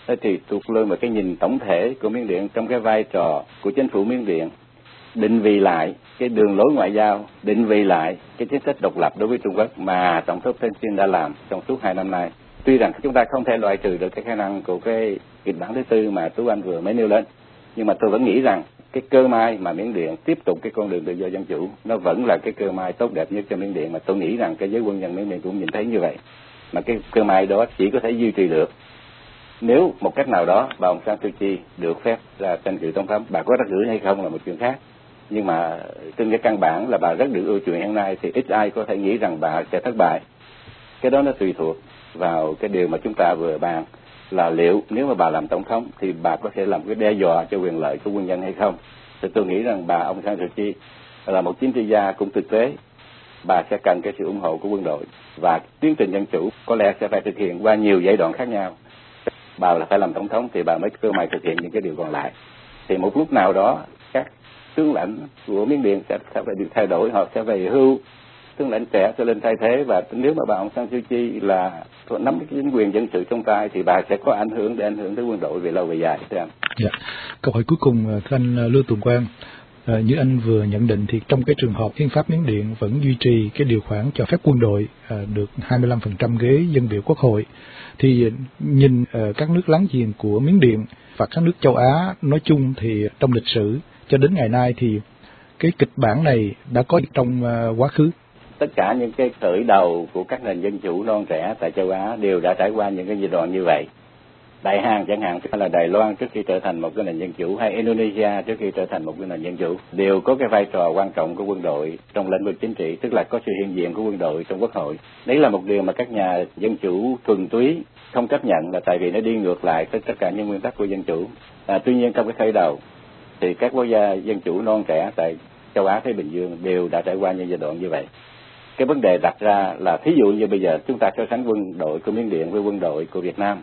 Thế thì tụt lui vào cái nhìn tổng thể của Miến Điện trong cái vai trò của chính phủ Miến Điện định vị lại cái đường lối ngoại giao, định vị lại cái chính sách độc lập đối với Trung Quốc mà Tổng thống Thein Sein đã làm trong suốt 2 năm nay. Tuy rằng chúng ta không thể loại trừ được cái khả năng của cái kịch bản thứ tư mà Tú Anh vừa mới nêu lên, nhưng mà tôi vẫn nghĩ rằng cái cơ may mà Miến Điện tiếp tục cái con đường tự do dân chủ nó vẫn là cái cơ may tốt đẹp nhất cho Miến Điện, mà tôi nghĩ rằng cái giới quân nhân Miến Điện cũng nhìn thấy như vậy. Mà cái cơ may đó chỉ có thể duy trì được nếu một cách nào đó bà Aung San Suu Kyi được phép ra tranh cử tổng thống. Bà có đắc cử hay không là một chuyện khác, nhưng mà trên cái căn bản là bà rất được ưa chuộng hiện nay thì ít ai có thể nghĩ rằng bà sẽ thất bại. Cái đó nó tùy thuộc vào cái điều mà chúng ta vừa bàn là liệu nếu mà bà làm tổng thống thì bà có thể làm cái đe dọa cho quyền lợi của quân nhân hay không. Thì tôi nghĩ rằng bà Aung San Suu Kyi là một chính trị gia cũng thực tế, bà sẽ cần cái sự ủng hộ của quân đội, và tiến trình dân chủ có lẽ sẽ phải thực hiện qua nhiều giai đoạn khác nhau. Bà là phải làm tổng thống thì bà mới cơ may thực hiện những cái điều còn lại. Thì một lúc nào đó các tướng lãnh của Miến Điện sẽ phải được thay đổi, họ sẽ về hưu, tướng lãnh trẻ sẽ lên thay thế, và nếu mà bà Aung San Suu Kyi là nắm cái chính quyền dân sự trong tay thì bà sẽ có ảnh hưởng tới quân đội về lâu về dài. Dạ. Câu hỏi cuối cùng thưa anh Lưu Tùng Quang. Như anh vừa nhận định thì trong cái trường hợp hiến pháp Miến Điện vẫn duy trì cái điều khoản cho phép quân đội được 25% ghế dân biểu quốc hội, thì nhìn các nước láng giềng của Miến Điện và các nước châu Á nói chung thì trong lịch sử cho đến ngày nay thì cái kịch bản này đã có trong quá khứ. Tất cả những cái khởi đầu của các nền dân chủ non trẻ tại châu Á đều đã trải qua những cái giai đoạn như vậy. Đại Hàn chẳng hạn, hay là Đài Loan trước khi trở thành một cái nền dân chủ, hay Indonesia trước khi trở thành một cái nền dân chủ, đều có cái vai trò quan trọng của quân đội trong lĩnh vực chính trị, tức là có sự hiện diện của quân đội trong quốc hội. Đấy là một điều mà các nhà dân chủ thuần túy không chấp nhận, là tại vì nó đi ngược lại với tất cả những nguyên tắc của dân chủ. Tuy nhiên trong cái khởi đầu thì các quốc gia dân chủ non trẻ tại châu Á Thái Bình Dương đều đã trải qua những giai đoạn như vậy. Cái vấn đề đặt ra là thí dụ như bây giờ chúng ta so sánh quân đội của Miến Điện với quân đội của Việt Nam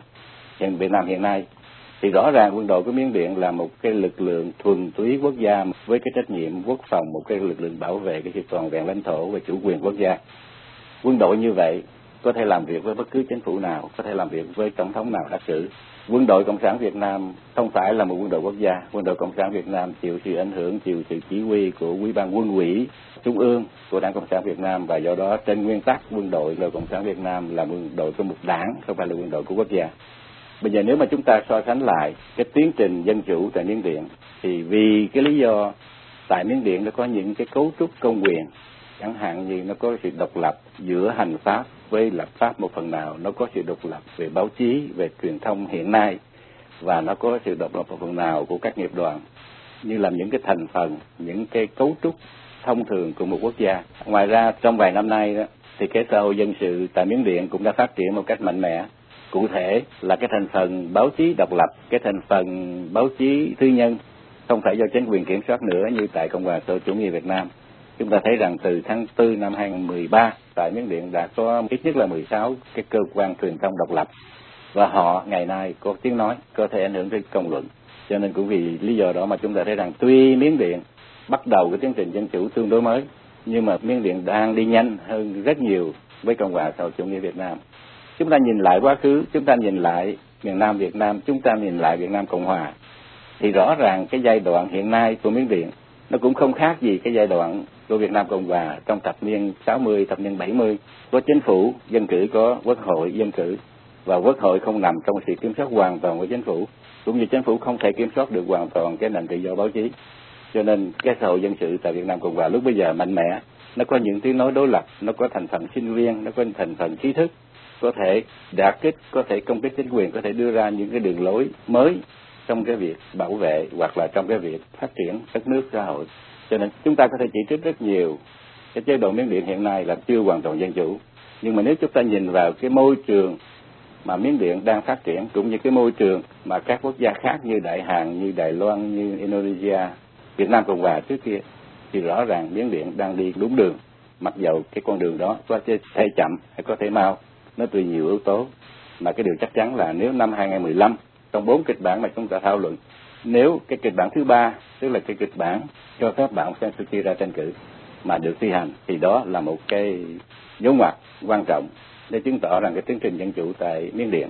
hiện nay, thì rõ ràng quân đội của Miến Điện là một cái lực lượng thuần túy quốc gia với cái trách nhiệm quốc phòng, một cái lực lượng bảo vệ cái sự toàn vẹn lãnh thổ và chủ quyền quốc gia. Quân đội như vậy có thể làm việc với bất cứ chính phủ nào, có thể làm việc với tổng thống nào đắc cử. Quân đội Cộng sản Việt Nam không phải là một quân đội quốc gia. Quân đội Cộng sản Việt Nam chịu sự ảnh hưởng, chịu sự chỉ huy của Ủy ban Quân ủy Trung ương của Đảng Cộng sản Việt Nam, và do đó trên nguyên tắc quân đội Cộng sản Việt Nam là quân đội của một đảng, không phải là quân đội của quốc gia. Bây giờ nếu mà chúng ta so sánh lại cái tiến trình dân chủ tại Miến Điện, thì vì cái lý do tại Miến Điện nó có những cái cấu trúc công quyền, chẳng hạn như nó có sự độc lập giữa hành pháp với lập pháp một phần nào, nó có sự độc lập về báo chí, về truyền thông hiện nay, và nó có sự độc lập một phần nào của các nghiệp đoàn, như là những cái thành phần, những cái cấu trúc thông thường của một quốc gia. Ngoài ra trong vài năm nay đó, thì cái xã hội dân sự tại Miến Điện cũng đã phát triển một cách mạnh mẽ. Cụ thể là cái thành phần báo chí độc lập, cái thành phần báo chí tư nhân không phải do chính quyền kiểm soát nữa như tại Cộng hòa xã hội chủ nghĩa Việt Nam. Chúng ta thấy rằng từ tháng 4 năm 2013 tại Miến Điện đã có ít nhất là 16 cái cơ quan truyền thông độc lập, và họ ngày nay có tiếng nói, có thể ảnh hưởng đến công luận. Cho nên cũng vì lý do đó mà chúng ta thấy rằng tuy Miến Điện bắt đầu cái tiến trình dân chủ tương đối mới, nhưng mà Miến Điện đang đi nhanh hơn rất nhiều với Cộng hòa xã hội chủ nghĩa Việt Nam. Chúng ta nhìn lại quá khứ, chúng ta nhìn lại miền Nam Việt Nam, chúng ta nhìn lại Việt Nam Cộng Hòa, thì rõ ràng cái giai đoạn hiện nay của Miến Điện nó cũng không khác gì cái giai đoạn của Việt Nam Cộng Hòa trong thập niên 60, thập niên 70. Có chính phủ dân cử, có quốc hội dân cử, và quốc hội không nằm trong sự kiểm soát hoàn toàn của chính phủ, cũng như chính phủ không thể kiểm soát được hoàn toàn cái nền tự do báo chí. Cho nên cái xã hội dân sự tại Việt Nam Cộng Hòa lúc bây giờ mạnh mẽ, nó có những tiếng nói đối lập, nó có thành phần sinh viên, nó có thành phần trí thức, có thể đả kích, có thể công kích chính quyền, có thể đưa ra những cái đường lối mới trong cái việc bảo vệ hoặc là trong cái việc phát triển đất nước xã hội. Cho nên chúng ta có thể chỉ trích rất nhiều cái chế độ Miến Điện hiện nay là chưa hoàn toàn dân chủ, nhưng mà nếu chúng ta nhìn vào cái môi trường mà Miến Điện đang phát triển, cũng như cái môi trường mà các quốc gia khác như Đại Hàn, như Đài Loan, như Indonesia, Việt Nam Cộng Hòa trước kia, thì rõ ràng Miến Điện đang đi đúng đường. Mặc dầu cái con đường đó có thể chậm hay có thể mau, nó tùy nhiều yếu tố, mà cái điều chắc chắn là nếu năm 2015 trong 4 kịch bản mà chúng ta thảo luận, nếu cái kịch bản thứ 3, tức là cái kịch bản cho phép bà Aung San Suu Kyi ra tranh cử mà được thi hành, thì đó là một cái dấu ngoặt quan trọng để chứng tỏ rằng cái tiến trình dân chủ tại Miến Điện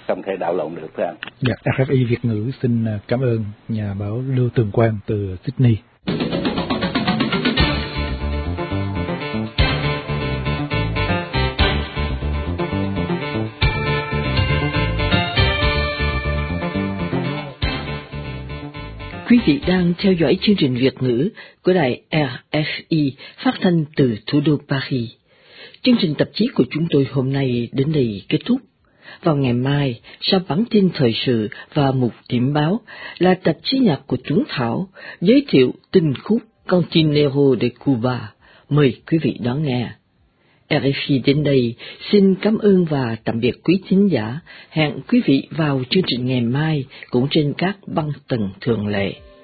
không thể đảo lộn được, thưa anh. Dạ, RFI Việt ngữ xin cảm ơn nhà báo Lưu Tường Quang từ Sydney. Quý vị đang theo dõi chương trình Việt ngữ của đài RFI phát thanh từ thủ đô Paris. Chương trình tạp chí của chúng tôi hôm nay đến đây kết thúc. Vào ngày mai, sau bản tin thời sự và mục điểm báo là tạp chí nhạc của Tuấn Thảo giới thiệu tình khúc Cantinero de Cuba. Mời quý vị đón nghe. RFI đến đây xin cảm ơn và tạm biệt quý thính giả. Hẹn quý vị vào chương trình ngày mai cũng trên các băng tần thường lệ.